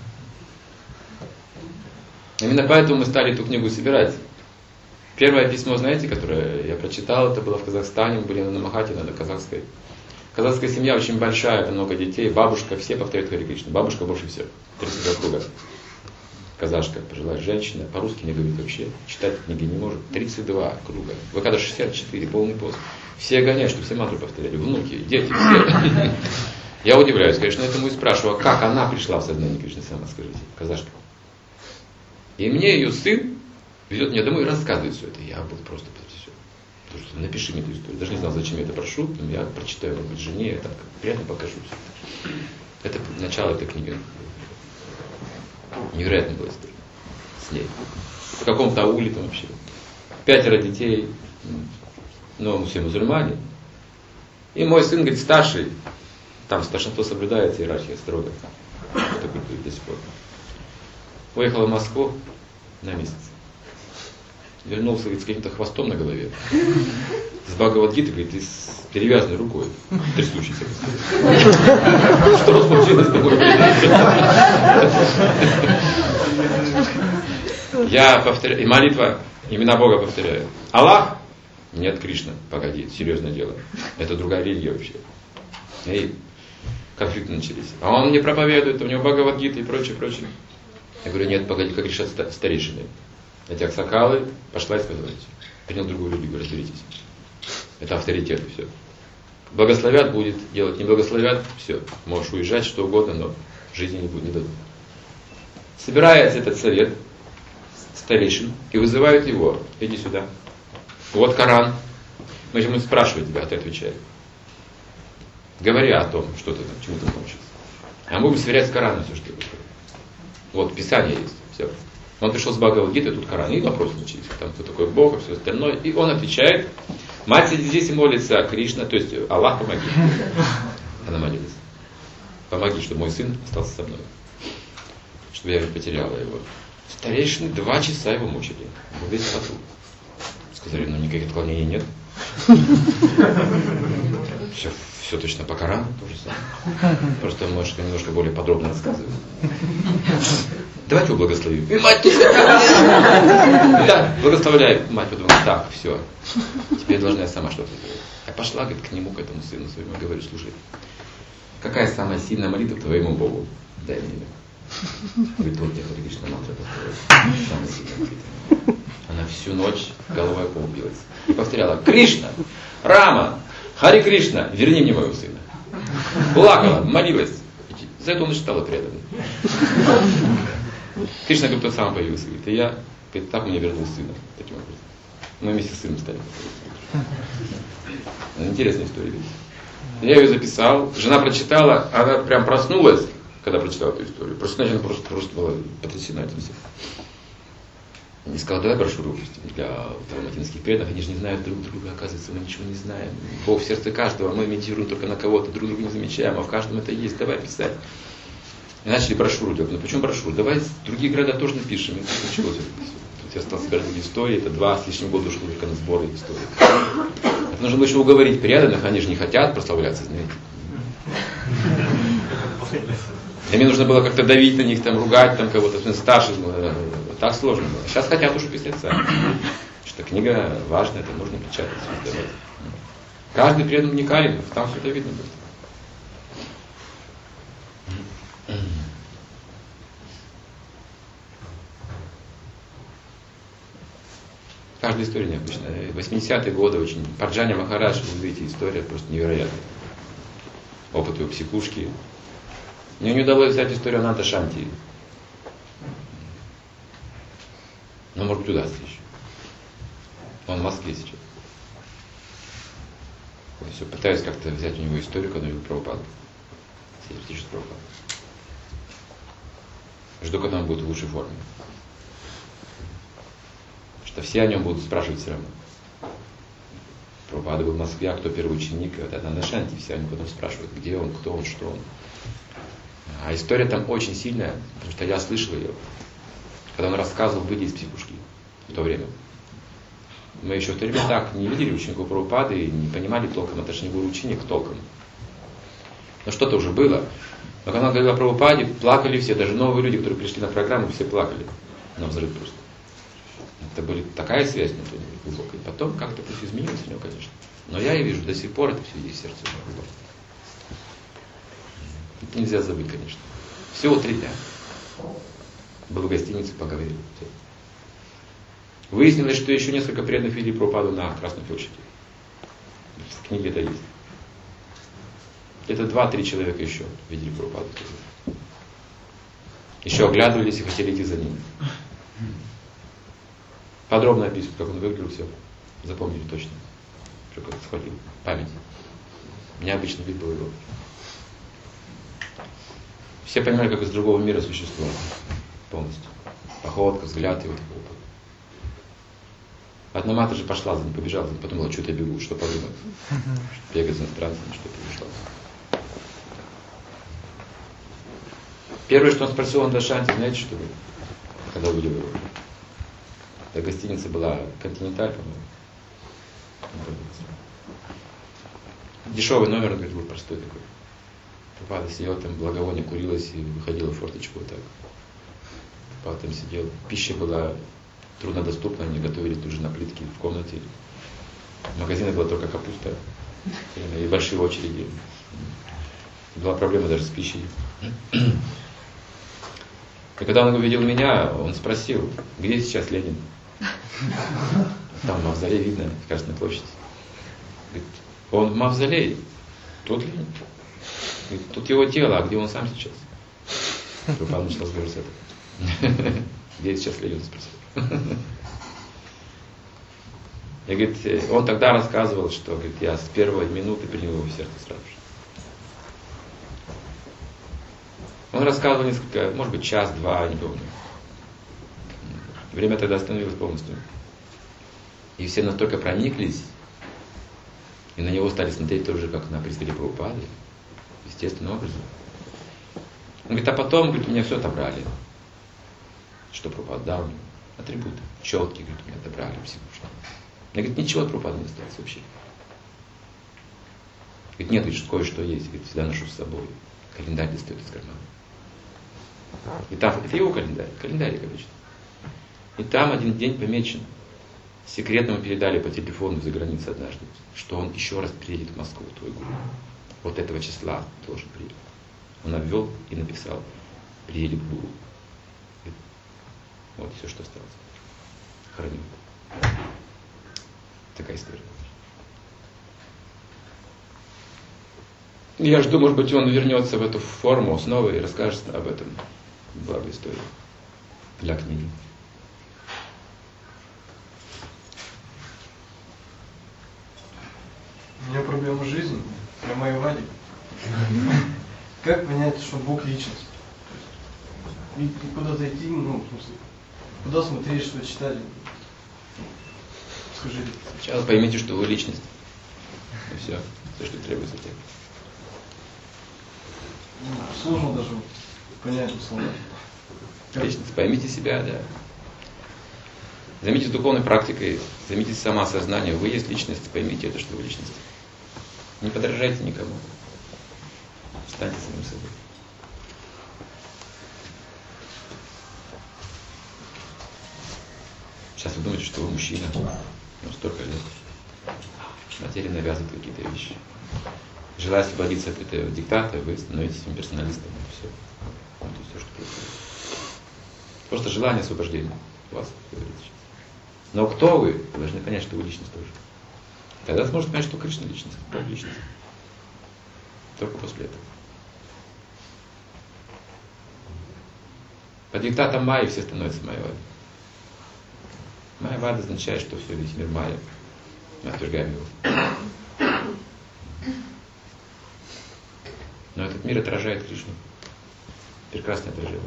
[SPEAKER 1] Именно поэтому мы стали эту книгу собирать. Первое письмо, знаете, которое я прочитал, это было в Казахстане, мы были на Намахате, на казахской. Казахская семья очень большая, это много детей, бабушка, все повторяют Харе Кришна. Бабушка больше всех, 32 круга. Казашка, пожилая женщина, по-русски не говорит вообще, читать книги не может. 32 круга. Вы когда 64, полный пост. Все гоняют, чтобы все мантры повторяли. Внуки, дети, все. Я удивляюсь, конечно, этому и спрашиваю, а как она пришла в сознание Кришны, сама скажите, казашка. И мне ее сын везет меня домой и рассказывает все это. Я был просто потрясен. Потому что напиши мне эту историю. Даже не знал, зачем я это прошу, но я прочитаю, может быть, жене, я так приятно покажу все это. Это начало этой книги. Невероятная была история с ней. В каком-то ауле там вообще. 5 детей, но все мусульмане. И мой сын, говорит, старший, там старшинство соблюдается, иерархия строго. Что будет до сих пор. Уехал в Москву на месяц. вернулся с каким-то хвостом на голове. С Бхагавад-гитой, говорит, и с перевязанной рукой, трясущейся. Что случилось с тобой? Я повторяю, и молитва, имена Бога повторяю. Аллах? Нет, Кришна. Погоди, серьезное дело. Это другая религия вообще. И конфликты начались. А он мне проповедует, у него Бхагавад-гита и прочее, прочее. Я говорю, нет, погоди, как решат старейшины. Эти аксакалы, пошла и сказала. Принял другую религию, разберитесь. Это авторитет, все. Благословят будет делать, не благословят, все. Можешь уезжать, что угодно, но жизни не будет, не дадут. Собирается этот совет старейшин и вызывают его. Иди сюда. Вот Коран. Мы же будем спрашивать тебя, а ты отвечай. Говори о том, что ты там, чему ты научился. А мы будем сверять с Кораном все, что ты говоришь. Вот, Писание есть. Все. Он пришел с Бхагавад-гиты, тут Коран. И вопрос начались. Там кто такой Бог и все остальное. И он отвечает. Мать сидит здесь и молится, Кришна, то есть Аллах, помоги. Она молилась. Помоги, чтобы мой сын остался со мной. Чтобы я не потеряла его. Старейшины 2 часа его мучили. Он весь потух. Сказали, ну никаких отклонений нет. Все точно по Корану, то же самое. Просто может немножко более подробно рассказывать. Давайте его благословим. И мать тут да, благословляю. Мать подумала, так, все. Теперь должна я сама что-то сделать. Я пошла, говорит, к нему, к этому сыну своему, и говорю, слушай, какая самая сильная молитва к твоему Богу? Дай мне ее. Говорит, вот я Хари Кришна мантра повторяю. Самая сильная молитва. Она всю ночь головой поубилась. И повторяла, Кришна, Рама, Хари Кришна, верни мне моего сына. Плакала, молилась. За это он и стала преданным. Кришна, говорит, тот самый появился. Говорит, и я, говорит, так мне вернул сына. Таким образом. Мы вместе с сыном стали. Интересная история. Я ее записал. Жена прочитала, она прям проснулась, когда прочитала эту историю. Проснулась, она просто была потрясена этим всем. И сказала, давай брошюру выпустим для алматинских преданных. Они же не знают друг друга, оказывается, мы ничего не знаем. Бог в сердце каждого, мы медитируем только на кого-то, друг друга не замечаем, а в каждом это есть, давай писать. И начали брошюру делать. Ну почему брошюру? Давай другие города тоже напишем. И началось это все. Тут я стал собирать другие истории, это 2 с лишним года ушло только на сборы истории. Это нужно было еще уговорить преданных, они же не хотят прославляться, знаете. И мне нужно было как-то давить на них, там, ругать там, кого-то, старше. Так сложно было. Сейчас хотят уже писать сами. Что книга важная, это можно печатать, издавать. Каждый предан уникален, там все это видно будет. Каждая история необычная. 80-е годы очень. Парджани Махарадж, вы видите, история просто невероятная. Опыт его психушки. Мне не удалось взять историю Ананта Шанти. Но может быть удастся еще. Он в Москве сейчас. Я все пытаюсь как-то взять у него историю, когда его Прабхупада. Сидит Прабхупада. Жду, когда он будет в лучшей форме. Что все о нем будут спрашивать все равно. Прабхупада был в Москве, а кто первый ученик? Вот это на Шанти, все они потом спрашивают, где он, кто он, что он. А история там очень сильная, потому что я слышал ее, когда он рассказывал, выйдя из психушки в то время. Мы еще в то время так не видели учеников Прабхупады и не понимали толком, это же не был ученик толком. Но что-то уже было. Но когда он говорил о Прабхупаде, плакали все, даже новые люди, которые пришли на программу, все плакали. На взрыв просто. Это была такая связь между ними глубокая. Потом как-то это все изменилось у него, конечно. Но я и вижу, до сих пор это все есть в сердце у него. Это нельзя забыть, конечно. Всего 3 дня. Был в гостинице, поговорили. Все. Выяснилось, что еще несколько преданных видели Прабхупаду на Красной площади. В книге это есть. Это 2-3 человека еще видели Прабхупаду. Еще оглядывались и хотели идти за ним. Подробно описывают, как он выглядел, все. Запомнили точно. Как схватил. Память. Необычный вид был его. Все понимали, как из другого мира существо. Полностью. Походка, взгляд его такого. Одна мать же пошла за ним, побежала за ним, подумала, что-то я бегу, что подумать. Бегать за иностранцами, что побежала. Первое, что он спросил Ананда Шанти, знаете, что было? Когда увидел его. Эта гостиница была Континенталь, по-моему. Дешевый номер, он говорит, был простой такой. Прабхупада сидел там, благовоние курилось и выходила в форточку вот так. Прабхупада там сидел. Пища была труднодоступна, они готовили тут же на плитке в комнате. В магазине была только капуста и большие очереди. Была проблема даже с пищей. И когда он увидел меня, он спросил, где сейчас Ленин? Там мавзолей видно, в Красной площади. Говорит, он в мавзолее, тут Ленин. Говорит, тут его тело, а где он сам сейчас? Прабхупада начал разговор с этого. Где сейчас Ленин? Спросил. И говорит, он тогда рассказывал, что говорит, я с первой минуты принял его в сердце сразу же. Он рассказывал несколько, может быть, час-два, не помню. Время тогда остановилось полностью. И все настолько прониклись, и на него стали смотреть тоже, как на представителя Прабхупады, естественным образом. Он говорит, а потом, говорит, у меня все отобрали. Что Прабхупада дал мне? Атрибуты. Четкие, говорит, у меня отобрали всего. Я говорит, ничего от Прабхупады не осталось вообще. Говорит, нет, говорит, кое-что есть. Говорит, всегда ношу с собой. Календарь достает из кармана. И там, это его календарик обычно. И там один день помечен. Секретно ему передали по телефону за границей однажды, что он еще раз приедет в Москву, твой гуру. Вот этого числа должен приехать. Он обвел и написал, приедет гуру. И вот все, что осталось. Храню. Такая история. Я жду, может быть, он вернется в эту форму снова и расскажет об этом. Была бы история для книги.
[SPEAKER 6] У меня проблема жизни, для моей Вади. Как понять, что Бог личность? И куда-то идти, ну, в смысле, куда смотреть, что читать? Скажи.
[SPEAKER 1] Сначала поймите, что вы личность. И все что требуется от тебя.
[SPEAKER 6] Сложно даже понять условно.
[SPEAKER 1] Личность. Поймите себя, да. Займитесь духовной практикой, займитесь самоосознанием. Вы есть личность, поймите это, что вы личность. Не подражайте никому. Станьте самим собой. Сейчас вы думаете, что вы мужчина, но столько лет. Материя навязывает какие-то вещи. Желая освободиться от этого диктата, вы становитесь имперсоналистом. И все. Вот и все, что происходит. Просто желание освобождения у вас говорится сейчас. Но кто вы? Вы должны понять, что вы личность тоже. Тогда сможете понять, что Кришна личность, Бог личность. Только после этого. По диктатам Майи все становятся Майявади. Майявада означает, что все, весь мир Майя. Мы отвергаем его. Но этот мир отражает Кришну. Прекрасное отражение.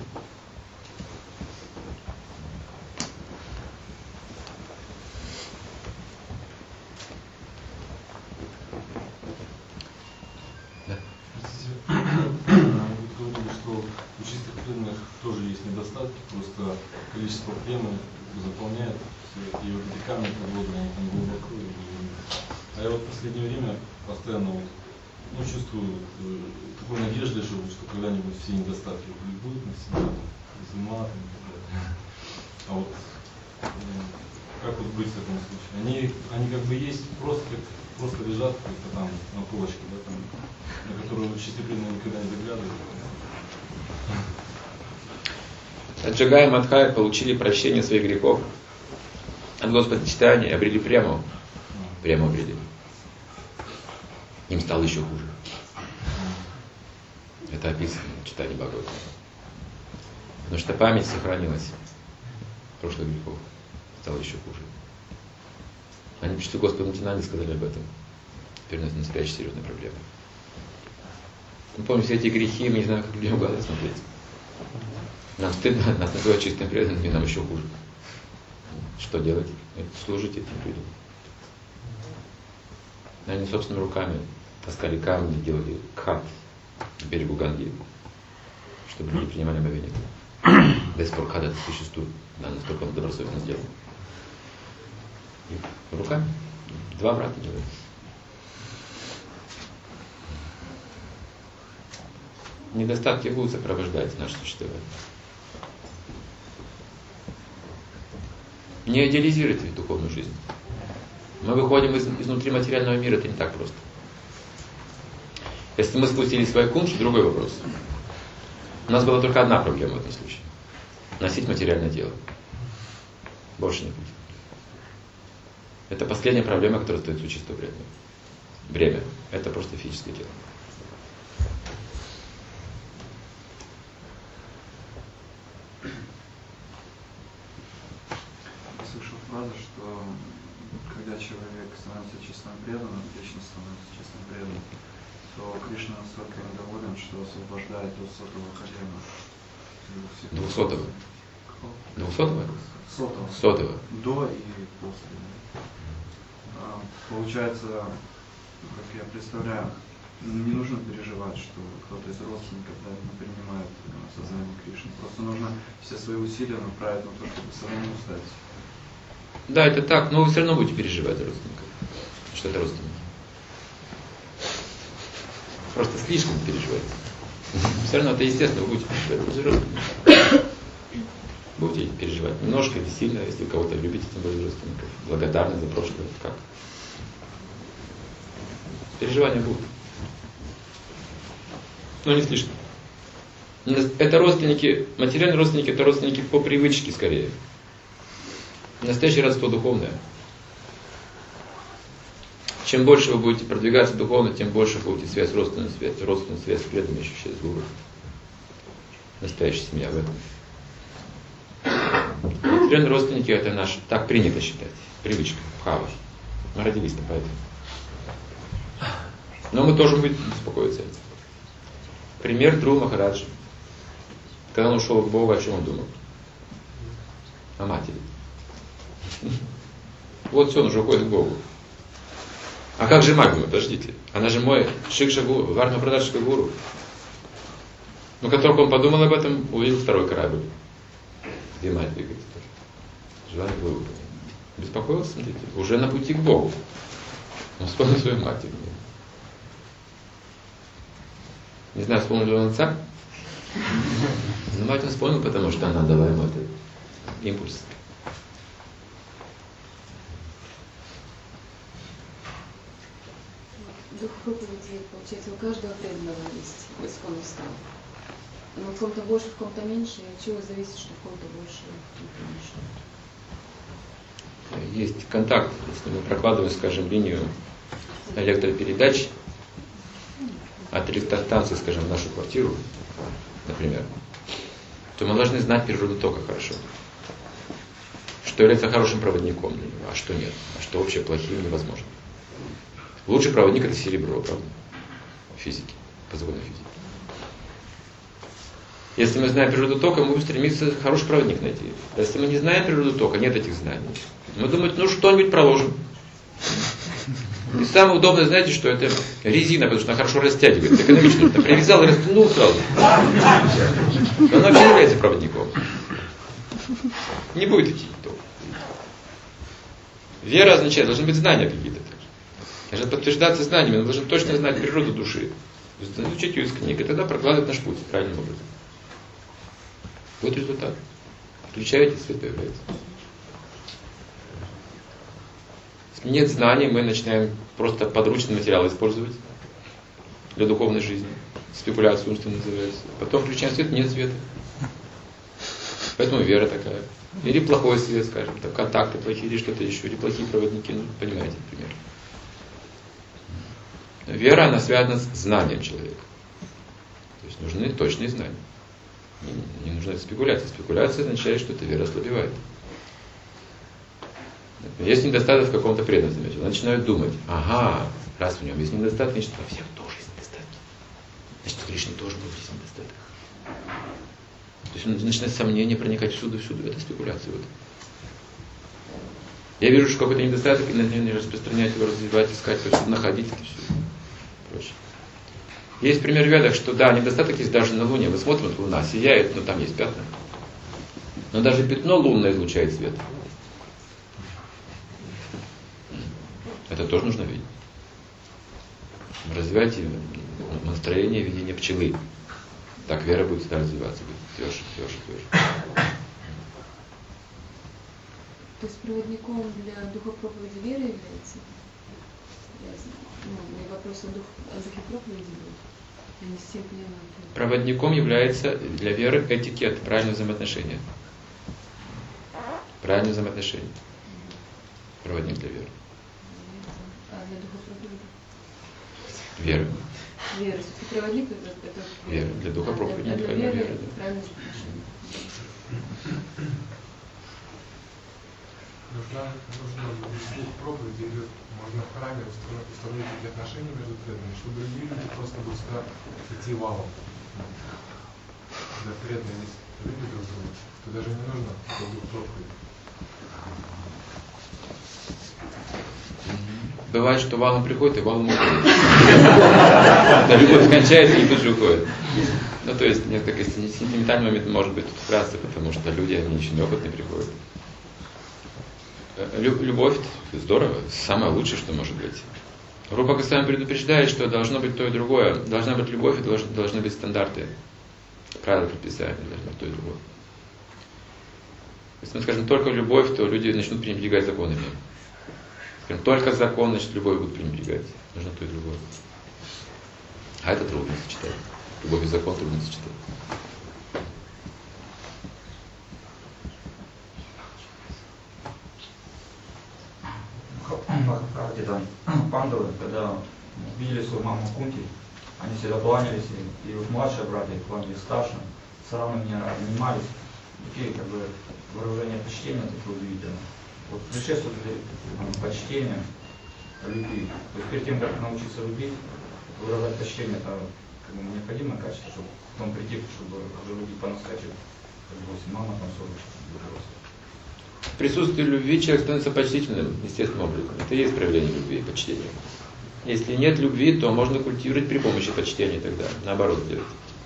[SPEAKER 9] Тоже есть недостатки, просто количество пены заполняет все, и вот эти камни подводные, они там глубоко. А я вот в последнее время постоянно вот, чувствую такой надежды, что когда-нибудь все недостатки уйдут на себя, зима, а вот как вот быть в этом случае? Они как бы есть, просто лежат как-то там на полочке, да, там, на которую чистые преданные никогда не заглядывают.
[SPEAKER 1] Джагай и Мадхай получили прощение своих грехов от Господа Чайтаньи и обрели прему. Прему обрели. Им стало еще хуже. Это описано в Чайтаньи Бхагаватам. Потому что память сохранилась прошлых грехов. Стало еще хуже. Они пришли к Господу Нитьянанде и сказали об этом. Теперь у нас настоящая серьезная проблема. Мы помним все эти грехи, мы не знаем, как людям в глаза смотреть. Нам стыдно, нас называют чистым преданным, и нам еще хуже. Что делать? Служить этим людям. Они собственными руками таскали камни, делали кхат к берегу Ганги, чтобы люди принимали омовение. До сих пор кхат это существует. Да, настолько он добросовестно сделал. И руками. 2 брата делают. Недостатки будут сопровождать наше существование. Не идеализируйте духовную жизнь. Мы выходим изнутри материального мира, это не так просто. Если мы спустились в Вайкунтху, другой вопрос. У нас была только одна проблема в этом случае. Носить материальное тело. Больше не будет. Это последняя проблема, которая стоит существу преданного. Время. Это просто физическое тело.
[SPEAKER 10] Слышал фразу, что когда человек становится честным преданным, личность становится честным преданным, то Кришна настолько недоволен, что освобождает от 100-го колена.
[SPEAKER 1] 200-го. 200-го?
[SPEAKER 10] 100-го.
[SPEAKER 1] 100-го.
[SPEAKER 10] До и после. Получается, как я представляю, не нужно переживать, что кто-то из родственников не принимает сознание Кришны. Просто нужно все свои усилия направить на то, чтобы самому стать.
[SPEAKER 1] Да, это так, но вы все равно будете переживать за родственников. Что это родственники. Просто слишком переживаете. Все равно это естественно, вы будете переживать за родственников. Будете переживать немножко или сильно, если кого-то любите, тем более родственников. Благодарны за прошлое. Как? Переживания будут. Но не слишком. Это родственники, материальные родственники, это родственники по привычке скорее. Настоящее родство духовное. Чем больше вы будете продвигаться духовно, тем больше будете связь, родственную связь с преданными ощущать с Гуру. Настоящая семья в этом. Материальные родственники это наш, так принято считать. Привычка, бхава. Мы родились-то поэтому. Но мы тоже будем беспокоиться. Пример Друва Махараджа. Когда он ушел к Богу, о чем он думал? О матери. Вот все, он уже уходит к Богу. А как же мать? Подождите. Она же мой Шикша Гуру, Варна Прадашка Гуру. Но как только он подумал об этом, увидел второй корабль. Где мать двигается тоже. Желание было выполнено. Беспокоился, смотрите, уже на пути к Богу. Он вспомнил свою мать. Не знаю, вспомнил ли он отца. Но мать он вспомнил, потому что она дала ему этот импульс.
[SPEAKER 3] Дух проповеди, получается, у каждого преданного есть исконный устав. Но в ком-то больше, в ком-то меньше. И от чего зависит, что в ком-то больше, в ком-то меньше?
[SPEAKER 1] Есть контакт. Если мы прокладываем, скажем, линию электропередач от электростанции, скажем, в нашу квартиру, например, то мы должны знать природу тока хорошо. Что является хорошим проводником для него, а что нет. А что вообще плохим невозможно. Лучший проводник это серебро, правда? В физике, по закону физики. Если мы знаем природу тока, мы будем стремиться хороший проводник найти. Если мы не знаем природу тока, нет этих знаний. Мы думаем, ну что-нибудь проложим. И самое удобное, знаете, что это резина, потому что она хорошо растягивается. Экономично. Ты привязал и растянул сразу. Но она вообще не является проводником. Не будет идти ток. Вера означает, должны быть знания какие-то. Должны подтверждаться знаниями, мы должны точно знать природу души. Изучить ее из книг, и тогда прокладывать наш путь правильным образом. Вот результат. Включаете, свет появляется. Если нет знаний, мы начинаем просто подручный материал использовать для духовной жизни. Спекуляция умственно называется. Потом включаем свет, нет света. Поэтому вера такая. Или плохой свет, скажем, там, контакты плохие, или что-то еще, или плохие проводники, ну, понимаете, например. Вера, она связана с знанием человека. То есть нужны точные знания. Не нужна спекуляция. Спекуляция означает, что эта вера ослабевает. Есть недостаток в каком-то преданном. Начинают думать, ага, раз в нем есть недостаток, значит, во всех тоже есть недостатки. Значит, в Кришне тоже будет есть недостаток. То есть он начинает сомнения проникать всюду. Это спекуляция. Вот. Я вижу, что какой-то недостаток, и начинаю распространять его, развивать, искать, повсюду находить, и все. Прочее. Есть пример в Ведах, что да, недостаток есть даже на Луне. Мы смотрим, вот Луна сияет, но там есть пятна. Но даже пятно лунное излучает свет. Это тоже нужно видеть. Развивайте настроение видения пчелы. Так вера будет всегда развиваться, будет тверже, тверже, тверже.
[SPEAKER 3] То есть проводником для духопроповеди веры является? Мне вопрос о духе проповеди был. Я не совсем поняла.
[SPEAKER 1] Проводником является для веры этикет, правильное взаимоотношение. Правильное взаимоотношение. Проводник для веры.
[SPEAKER 3] А для духа проповеди?
[SPEAKER 1] Вера.
[SPEAKER 3] Вера. Все-таки проводник это
[SPEAKER 1] вера. Для духа проповеди
[SPEAKER 3] для
[SPEAKER 1] правильная
[SPEAKER 3] веры
[SPEAKER 1] вера.
[SPEAKER 3] Правильное взаимоотношение.
[SPEAKER 11] Нужно дух проповеди, или можно в храме установить эти отношения между преданными, чтобы люди просто будут сюда идти валом. Когда преданные любят друг друга, то даже не нужно дух проповеди.
[SPEAKER 1] Бывает, что валом приходит и валом уходит. Когда любовь кончается и тут же уходит. Ну, то есть, несколько сентиментальный момент может быть тут вкратце, потому что люди, они еще неопытные приходят. Любовь здорово, самое лучшее, что может быть. Рупа Госвами предупреждает, что должно быть то и другое. Должна быть любовь и должны быть стандарты. Правила предписания должны быть то и другое. Если мы скажем только любовь, то люди начнут пренебрегать законами. Скажем, только закон, значит любовь будут пренебрегать. Нужно то и другое. А это трудно сочетать. Любовь и закон трудно сочетать.
[SPEAKER 12] Махабхарате там пандавы, когда видели свою маму Кунти, они всегда кланялись, и вот младшие братья кланялись старшим, сравнивания обнимались. Такие как бы выражения почтения такое удивительно. Вот предшествует почтение, любви. То есть перед тем, как научиться любить, выражать почтение, это как бы необходимое качество, чтобы потом прийти, чтобы уже любить по-настоящему. Как бы мама там 40 лет.
[SPEAKER 1] В присутствии любви человек становится почтительным, естественным образом. Это и есть проявление любви и почтения. Если нет любви, то можно культивировать при помощи почтения тогда. Наоборот делать.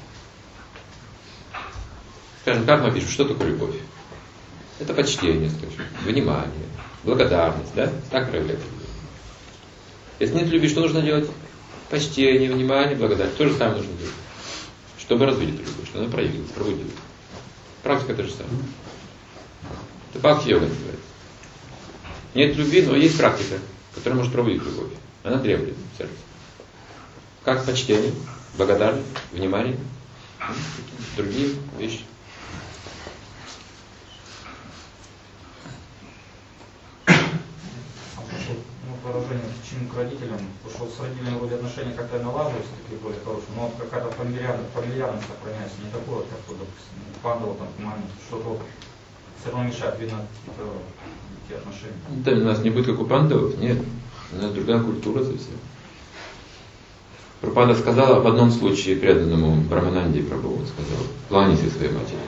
[SPEAKER 1] Скажем, как мы пишем, что такое любовь? Это почтение, скажем, внимание, благодарность, да? Так проявляется любовь. Если нет любви, что нужно делать? Почтение, внимание, благодарность. То же самое нужно делать. Чтобы развить эту любовь, чтобы она проявилась, пробудилась. Практика та же самая. Это бхакти-йога называется. Нет любви, но есть практика, которая может пробудить любовь. Она требует в сердце. Как почтение, благодарность, внимание, другие вещи.
[SPEAKER 12] Выражение чин к родителям, потому что с родителями вроде отношения как-то налаживаются, такие более хорошие, но какая-то фамильярность сохраняется, не такое, как то, допустим, пандова там к маме, что-то все равно мешает, видно, те отношения.
[SPEAKER 1] Да, у нас не будет как у пандавов, нет, у нас другая культура совсем. Прабхупада сказала в одном случае преданному Брамананде Прабху, он сказал, кланяйся своей матери.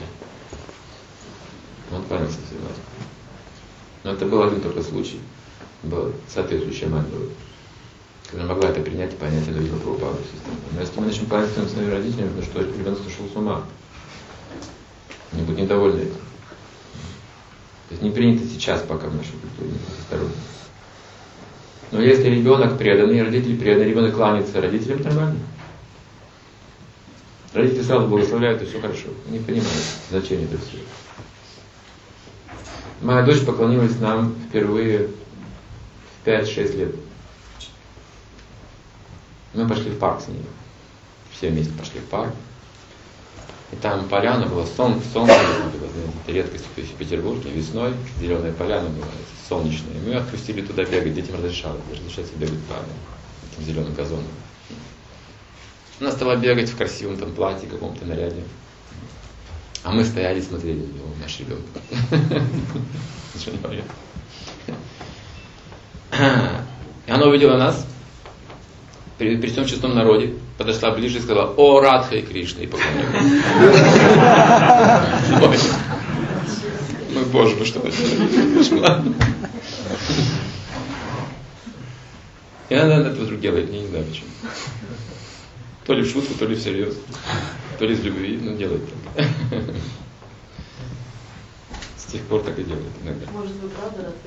[SPEAKER 1] Он кланялся своей матери. Но это был один только случай. Была соответствующая мать была, которая могла это принять и понять, это видела Прабхупаду. Но если мы начнем кланяться своим родителям, то что ребенок сошел с ума. Они будут недовольны этим. То есть не принято сейчас пока в нашей культуре, осторожно. Но если ребенок преданный, родители преданные, ребенок кланяется родителям, нормально. Родители сразу благословляют, и все хорошо. Они понимают значение этого всего. Моя дочь поклонилась нам впервые в 5-6 лет. Мы пошли в парк с ней. Все вместе пошли в парк. И там поляна была, солнце было, это редкость в Петербурге, весной, зеленая поляна была, солнечная. И мы отпустили туда бегать, детям разрешается бегать по этим зеленым газонам. Она стала бегать в красивом там платье, каком-то наряде. А мы стояли и смотрели на него, наш ребенок. Ничего не понятно. И она увидела нас при всем честном народе, подошла ближе и сказала: «О, Радха и Кришна!» и поклонилась. Ну, Боже, ну что это? И она это вдруг делает, я не знаю почему. То ли в шутку, то ли всерьез, то ли из любви, но делает так. С тех пор так и делают иногда.
[SPEAKER 4] Может, вы правда раз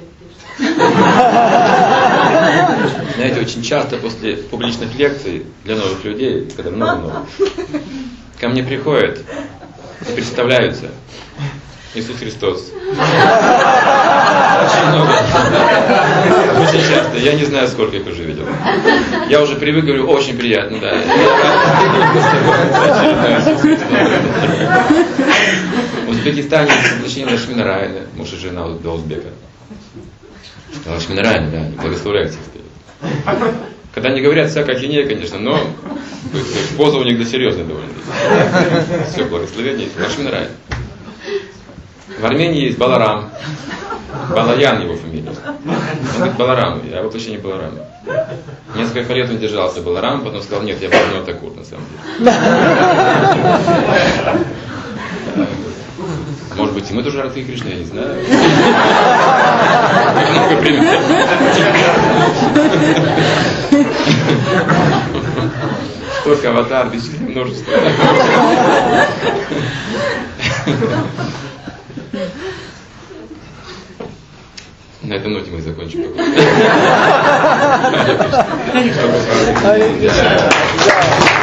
[SPEAKER 4] так пишете?
[SPEAKER 1] Знаете, очень часто после публичных лекций для новых людей, когда много-много, ко мне приходят и представляются. Иисус Христос. Очень много. Очень часто. Я не знаю, сколько их уже видел. Я уже привык, говорю, очень приятно, да. В Узбекистане воплощение Лакшминараяна, муж и жена до Узбека. Лакшминараяна, да, благословляют всех. Когда они говорят всякая хинея, конечно, но поза у них да серьезная довольно. Все, благословение есть. Лакшминараяна. В Армении есть Баларам. Балаян его фамилия. Он говорит Баларам, я воплощение Баларама. Несколько лет он держался Баларам, потом сказал, нет, я Баларам Такур на самом деле. Может быть, и мы тоже Радхи Кришна, я не знаю. Много примеров. Столько аватар, бесчисленное множество. На этой ноте мы закончим. Конечно.